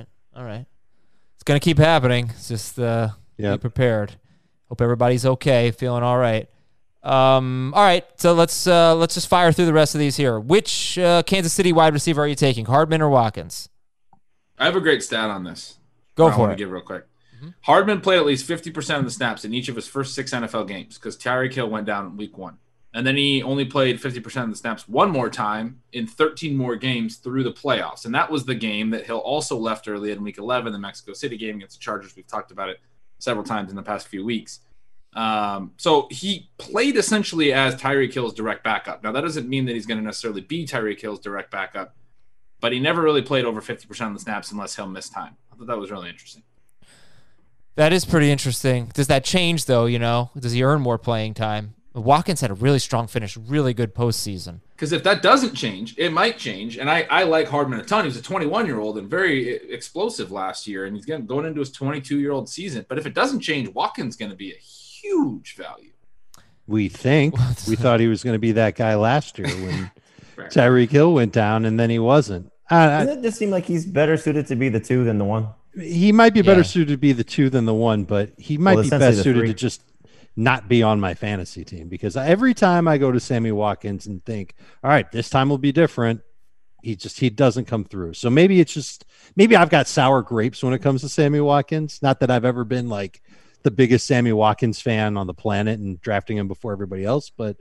It's going to keep happening. It's just be prepared. Hope everybody's okay, feeling all right. All right, so let's just fire through the rest of these here. Which Kansas City wide receiver are you taking, Hardman or Watkins? I have a great stat on this. Go for it. I want to give real quick. Mm-hmm. Hardman played at least 50% of the snaps in each of his first 6 NFL games because Tyreek Hill went down in week 1. And then he only played 50% of the snaps one more time in 13 more games through the playoffs. And that was the game that Hill also left early in week 11, the Mexico City game against the Chargers. We've talked about it several times in the past few weeks. So he played essentially as Tyreek Hill's direct backup. Now, that doesn't mean that he's going to necessarily be Tyreek Hill's direct backup, but he never really played over 50% of the snaps unless Hill missed time. I thought that was really interesting. That is pretty interesting. Does that change, though, Does he earn more playing time Watkins had a really strong finish, really good postseason. Because if that doesn't change, it might change. And I like Hardman a ton. He was a 21-year-old and very explosive last year, and he's going into his 22-year-old season. But if it doesn't change, Watkins is going to be a huge value. We thought he was going to be that guy last year when Tyreek Hill went down, and then he wasn't. Doesn't it just seem like he's better suited to be the 2 than the 1? He might be better suited to be the 2 than the 1, but he might be best suited 3. to just not be on my fantasy team, because every time I go to Sammy Watkins and think, all right, this time will be different, he doesn't come through. So maybe I've got sour grapes when it comes to Sammy Watkins. Not that I've ever been like the biggest Sammy Watkins fan on the planet and drafting him before everybody else, but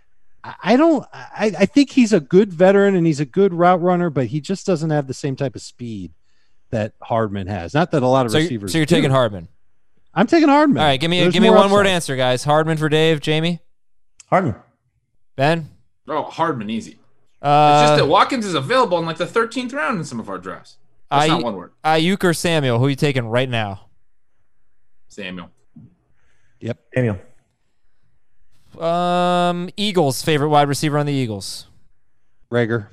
I think he's a good veteran and he's a good route runner, but he just doesn't have the same type of speed that Hardman has. Not that a lot of receivers. So you're taking Hardman. I'm taking Hardman. All right, give me one word answer, guys. Hardman for Dave. Jamie? Hardman. Ben? Oh, Hardman, easy. It's just that Watkins is available in like the 13th round in some of our drafts. That's not one word. Ayuk or Samuel? Who are you taking right now? Samuel. Yep. Samuel. Eagles, favorite wide receiver on the Eagles? Rager,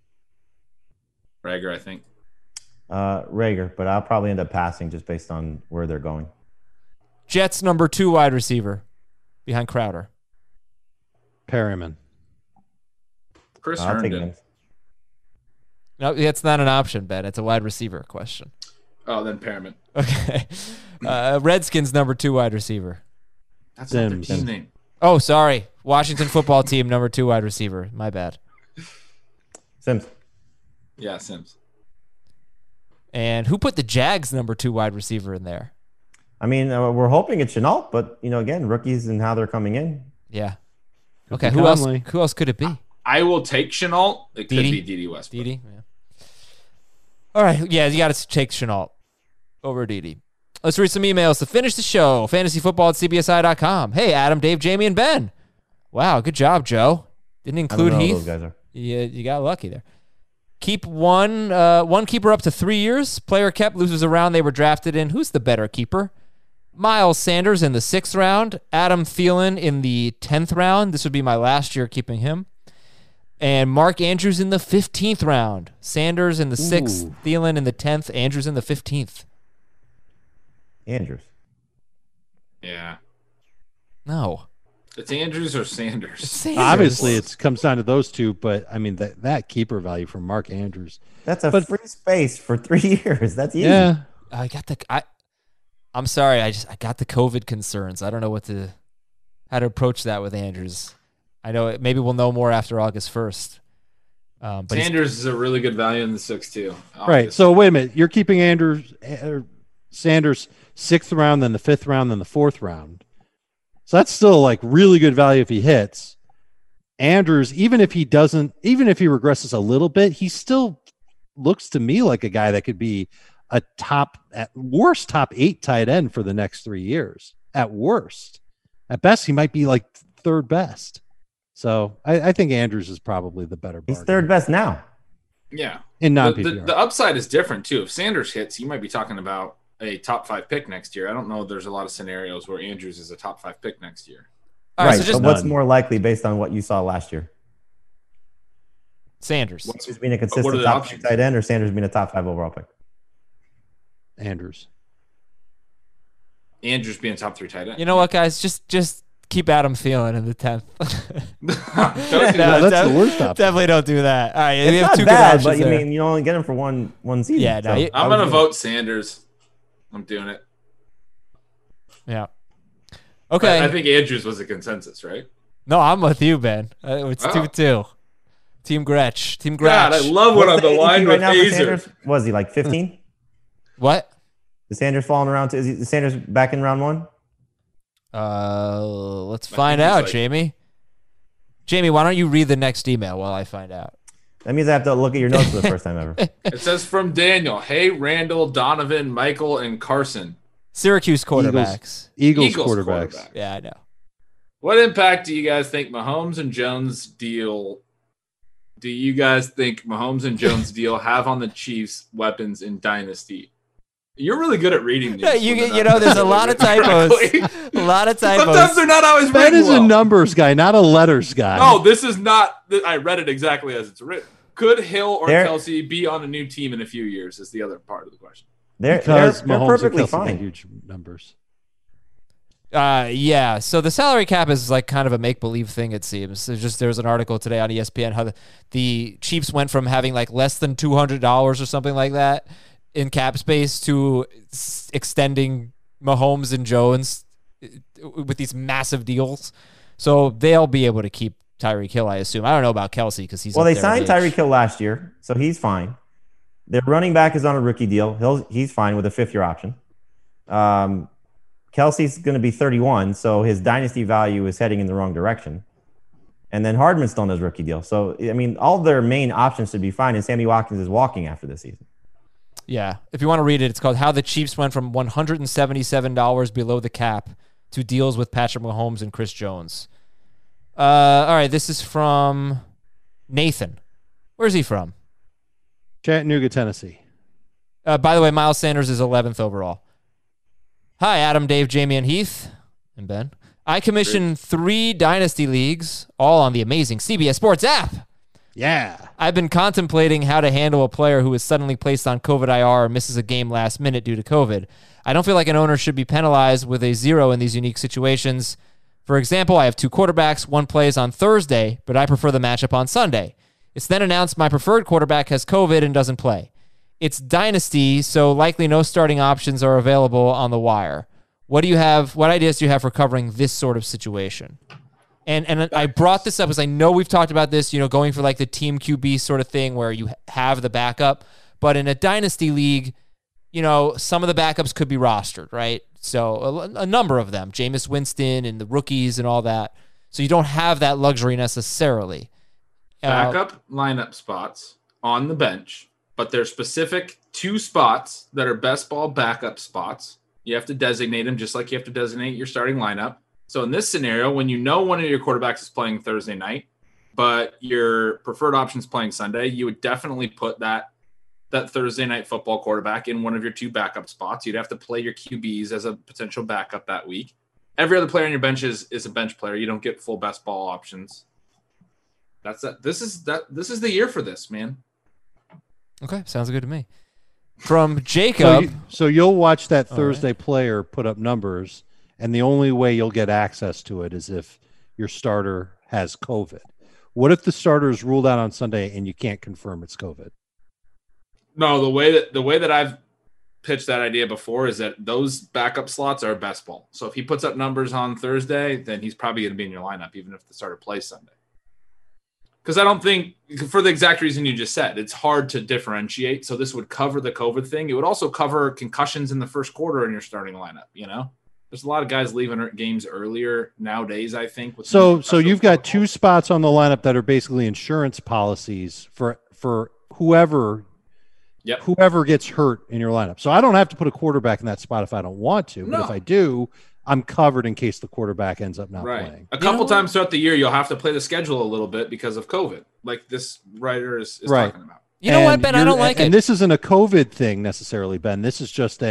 I think. Rager, but I'll probably end up passing just based on where they're going. Jets number 2 wide receiver behind Crowder. Perryman. Chris I'll take Herndon. him. No, that's not an option, Ben. It's a wide receiver question. Oh, then Perriman. Okay. Redskins number 2 wide receiver. That's not their team name. Oh, sorry. Washington football team number 2 wide receiver. My bad. Sims. Yeah, Sims. And who put the Jags number 2 wide receiver in there? I mean, we're hoping it's Chenault, but again, rookies and how they're coming in. Yeah. Okay. Who else could it be? I will take Chenault. It could be Dede Westbrook. Dede. Yeah. All right. Yeah, you got to take Chenault over Dede. Let's read some emails to finish the show. FantasyFootball@cbsi.com. Hey, Adam, Dave, Jamie, and Ben. Wow, good job, Joe. Didn't include Heath. Those guys are. Yeah, you got lucky there. Keep one keeper up to 3 years. Player kept, loses a round they were drafted in. Who's the better keeper? Miles Sanders in the 6th round. Adam Thielen in the 10th round. This would be my last year keeping him. And Mark Andrews in the 15th round. Sanders in the 6th. Thielen in the 10th. Andrews in the 15th. Andrews. Yeah. No. It's Andrews or Sanders. Sanders. Obviously, it comes down to those two, but I mean that keeper value from Mark Andrews. That's a free space for 3 years. That's easy. Yeah. I'm sorry. I got the COVID concerns. I don't know how to approach that with Andrews. I know maybe we'll know more after August 1st. But Sanders is a really good value in the 6th too. Right. So wait a minute. You're keeping Sanders 6th round, then the 5th round, then the 4th round. So that's still like really good value if he hits. Andrews, even if he regresses a little bit, he still looks to me like a guy that could be a at worst top 8 tight end for the next 3 years. At worst. At best, he might be like 3rd best. So I think Andrews is probably the better bargain. He's 3rd best now. Yeah. In non-PPR. The upside is different too. If Sanders hits, you might be talking about a top 5 pick next year. I don't know. There's a lot of scenarios where Andrews is a top 5 pick next year. All right. So just what's more likely based on what you saw last year? Sanders. Andrews being a consistent top 5 tight end or Sanders being a top 5 overall pick? Andrews being top 3 tight end. You know what, guys? Just keep Adam Thielen in the 10th. That's the worst option. Definitely don't do that. All right, it's we have not 2 bad, good but options there. you only get him for one season. Yeah, no, so I'm going to vote Sanders. I'm doing it. Yeah. Okay. I think Andrews was a consensus, right? No, I'm with you, Ben. It's 2-2. Team Gretsch. Team Gretsch. God, I love when I'm aligned with Azer. Was he like 15? What? Is Sanders falling around? Is Sanders back in round 1? Let's find out, Jamie. Jamie, why don't you read the next email while I find out? That means I have to look at your notes for the first time ever. It says from Daniel, hey, Randall, Donovan, Michael, and Carson. Syracuse quarterbacks. Eagles quarterbacks. Yeah, I know. What impact do you guys think Mahomes and Jones deal have on the Chiefs' weapons in Dynasty? You're really good at reading these. Yeah, you know, there's a lot of typos. A lot of typos. Sometimes they're not always Ben written is a numbers guy, not a letters guy. No, this is not. I read it exactly as it's written. Could Hill or Kelsey be on a new team in a few years? Is the other part of the question. They're perfectly fine. Huge numbers. Yeah. So the salary cap is like kind of a make-believe thing, it seems. There was an article today on ESPN how the Chiefs went from having like less than $200 or something like that in cap space to extending Mahomes and Jones with these massive deals. So they'll be able to keep Tyreek Hill, I assume. I don't know about Kelsey because he's they signed Tyreek Hill last year, so he's fine. Their running back is on a rookie deal. He's fine with a 5th-year option. Kelsey's going to be 31, so his dynasty value is heading in the wrong direction. And then Hardman's still on his rookie deal. So, I mean, all their main options should be fine, and Sammy Watkins is walking after this season. Yeah. If you want to read it, it's called How the Chiefs Went from $177 Below the Cap to Deals with Patrick Mahomes and Chris Jones. All right, this is from Nathan. Where's he from? Chattanooga, Tennessee. By the way, Miles Sanders is 11th overall. Hi, Adam, Dave, Jamie, and Heath, and Ben. I commission 3 Dynasty Leagues, all on the amazing CBS Sports app. Yeah. I've been contemplating how to handle a player who is suddenly placed on COVID IR or misses a game last minute due to COVID. I don't feel like an owner should be penalized with a 0 in these unique situations. For example, I have 2 quarterbacks. One plays on Thursday, but I prefer the matchup on Sunday. It's then announced my preferred quarterback has COVID and doesn't play. It's Dynasty, so likely no starting options are available on the wire. What ideas do you have for covering this sort of situation? And I brought this up because I know we've talked about this, going for like the team QB sort of thing where you have the backup. But in a Dynasty league, some of the backups could be rostered, right? So a number of them, Jameis Winston and the rookies and all that. So you don't have that luxury necessarily. Backup lineup spots on the bench, but they're specific 2 spots that are best ball backup spots. You have to designate them just like you have to designate your starting lineup. So in this scenario, when one of your quarterbacks is playing Thursday night, but your preferred option is playing Sunday, you would definitely put that Thursday night football quarterback in one of your 2 backup spots. You'd have to play your QBs as a potential backup that week. Every other player on your bench is a bench player. You don't get full best ball options. That's it. This is the year for this, man. Okay, sounds good to me. From Jacob. So you'll watch that Thursday player put up numbers, and the only way you'll get access to it is if your starter has COVID. What if the starter is ruled out on Sunday and you can't confirm it's COVID? No, the way that I've pitched that idea before is that those backup slots are best ball. So if he puts up numbers on Thursday, then he's probably going to be in your lineup, even if the starter plays Sunday. Because I don't think, for the exact reason you just said, it's hard to differentiate. So this would cover the COVID thing. It would also cover concussions in the first quarter in your starting lineup. There's a lot of guys leaving games earlier nowadays, I think. So you've got 2 spots on the lineup that are basically insurance policies for whoever gets hurt in your lineup. So I don't have to put a quarterback in that spot if I don't want to. No. But if I do, I'm covered in case the quarterback ends up not playing. A couple times throughout the year, you'll have to play the schedule a little bit because of COVID, like this writer is talking about. You know what, Ben? I don't like it. And this isn't a COVID thing necessarily, Ben. This is just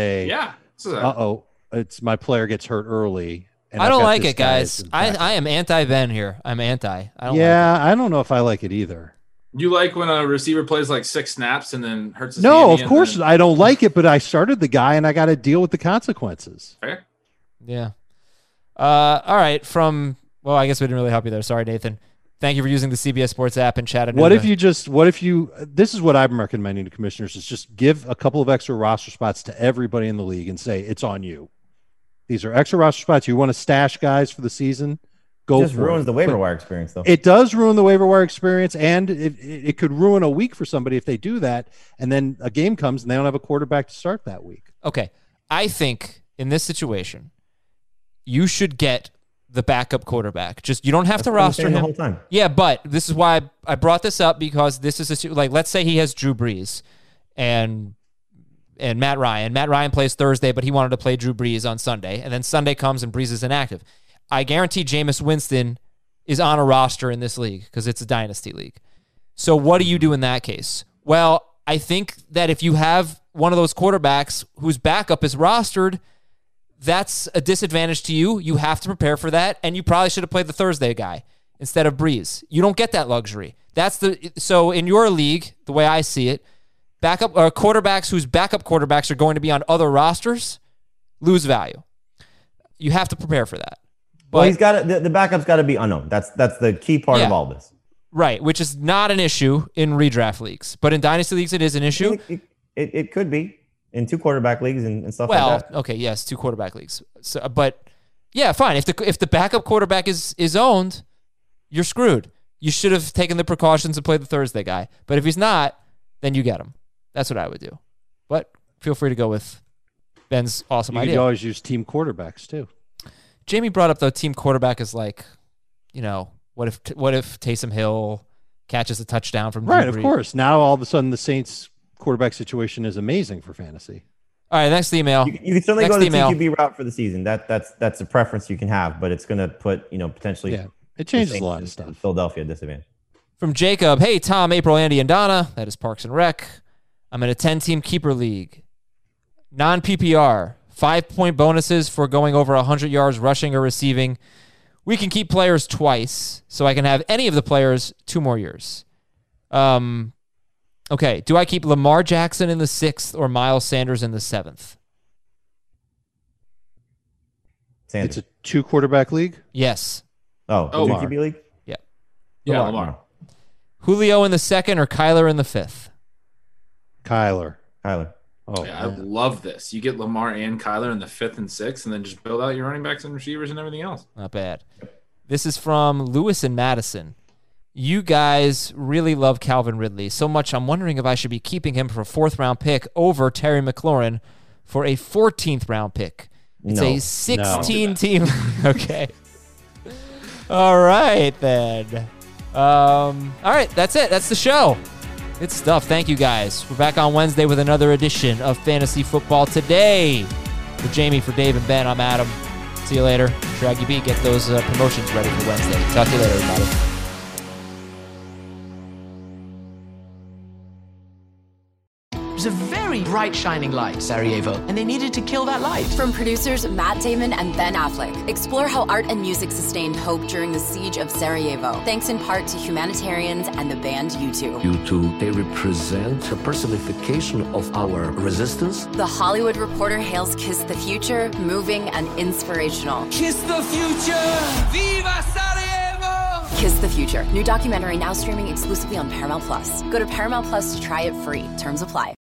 it's my player gets hurt early. And I don't like it, guys. I am anti-Ben here. I'm anti. I don't know if I like it either. You like when a receiver plays like 6 snaps and then hurts his No, of course I don't like it, but I started the guy and I got to deal with the consequences. Fair. Yeah. All right. I guess we didn't really help you there. Sorry, Nathan. Thank you for using the CBS Sports app and Chattanooga. This is what I'm recommending to commissioners is just give a couple of extra roster spots to everybody in the league and say, it's on you. These are extra roster spots. You want to stash guys for the season? Go for it. It just ruins the waiver wire experience, though. It does ruin the waiver wire experience, and it could ruin a week for somebody if they do that, and then a game comes and they don't have a quarterback to start that week. Okay. I think in this situation, you should get the backup quarterback. You don't have to roster him the whole time. Yeah, but this is why I brought this up, because this is let's say he has Drew Brees and Matt Ryan. Matt Ryan plays Thursday, but he wanted to play Drew Brees on Sunday, and then Sunday comes and Brees is inactive. I guarantee Jameis Winston is on a roster in this league because it's a dynasty league. So what do you do in that case? Well, I think that if you have one of those quarterbacks whose backup is rostered, that's a disadvantage to you. You have to prepare for that, and you probably should have played the Thursday guy instead of Breeze. You don't get that luxury. So in your league, the way I see it, backup or quarterbacks whose backup quarterbacks are going to be on other rosters lose value. You have to prepare for that. But, well, he's got the backup's got to be unknown. That's the key part of all this. Right, which is not an issue in redraft leagues, but in dynasty leagues it is an issue. It could be in 2 quarterback leagues and stuff like that. Well, okay, yes, 2 quarterback leagues. So, but yeah, fine. If the backup quarterback is owned, you're screwed. You should have taken the precautions and played the Thursday guy. But if he's not, then you get him. That's what I would do. But feel free to go with Ben's awesome idea. You could always use team quarterbacks too. Jamie brought up the team quarterback as like, what if Taysom Hill catches a touchdown from right? Drew Brees? Of course. Now all of a sudden the Saints quarterback situation is amazing for fantasy. All right, next email. You can certainly go the TQB route for the season. That's a preference you can have, but it's going to put potentially it changes a lot of stuff. Philadelphia disadvantage. From Jacob, hey Tom, April, Andy, and Donna. That is Parks and Rec. I'm in a 10-team keeper league, non-PPR, 5-point bonuses for going over 100 yards rushing or receiving. We can keep players twice, so I can have any of the players 2 more years. Okay, do I keep Lamar Jackson in the 6th or Miles Sanders in the 7th? Sanders. It's a 2 quarterback league? Yes. Oh, QB league? Yeah. Lamar. Julio in the 2nd or Kyler in the 5th? Kyler. Oh, yeah, I love this. You get Lamar and Kyler in the 5th and 6th, and then just build out your running backs and receivers and everything else. Not bad. This is from Lewis and Madison. You guys really love Calvin Ridley so much. I'm wondering if I should be keeping him for a 4th-round pick over Terry McLaurin for a 14th-round pick. It's a 16-team. Okay. All right, then. All right, that's it. That's the show. Good stuff. Thank you, guys. We're back on Wednesday with another edition of Fantasy Football Today. For Jamie, for Dave, and Ben, I'm Adam. See you later. Draggy B, get those promotions ready for Wednesday. Talk to you later, everybody. It was a very bright, shining light, Sarajevo, and they needed to kill that light. From producers Matt Damon and Ben Affleck, explore how art and music sustained hope during the siege of Sarajevo, thanks in part to humanitarians and the band U2. U2, they represent a personification of our resistance. The Hollywood Reporter hails Kiss the Future, moving and inspirational. Kiss the future! Viva Sarajevo! Kiss the Future, new documentary now streaming exclusively on Paramount Plus. Go to Paramount Plus to try it free. Terms apply.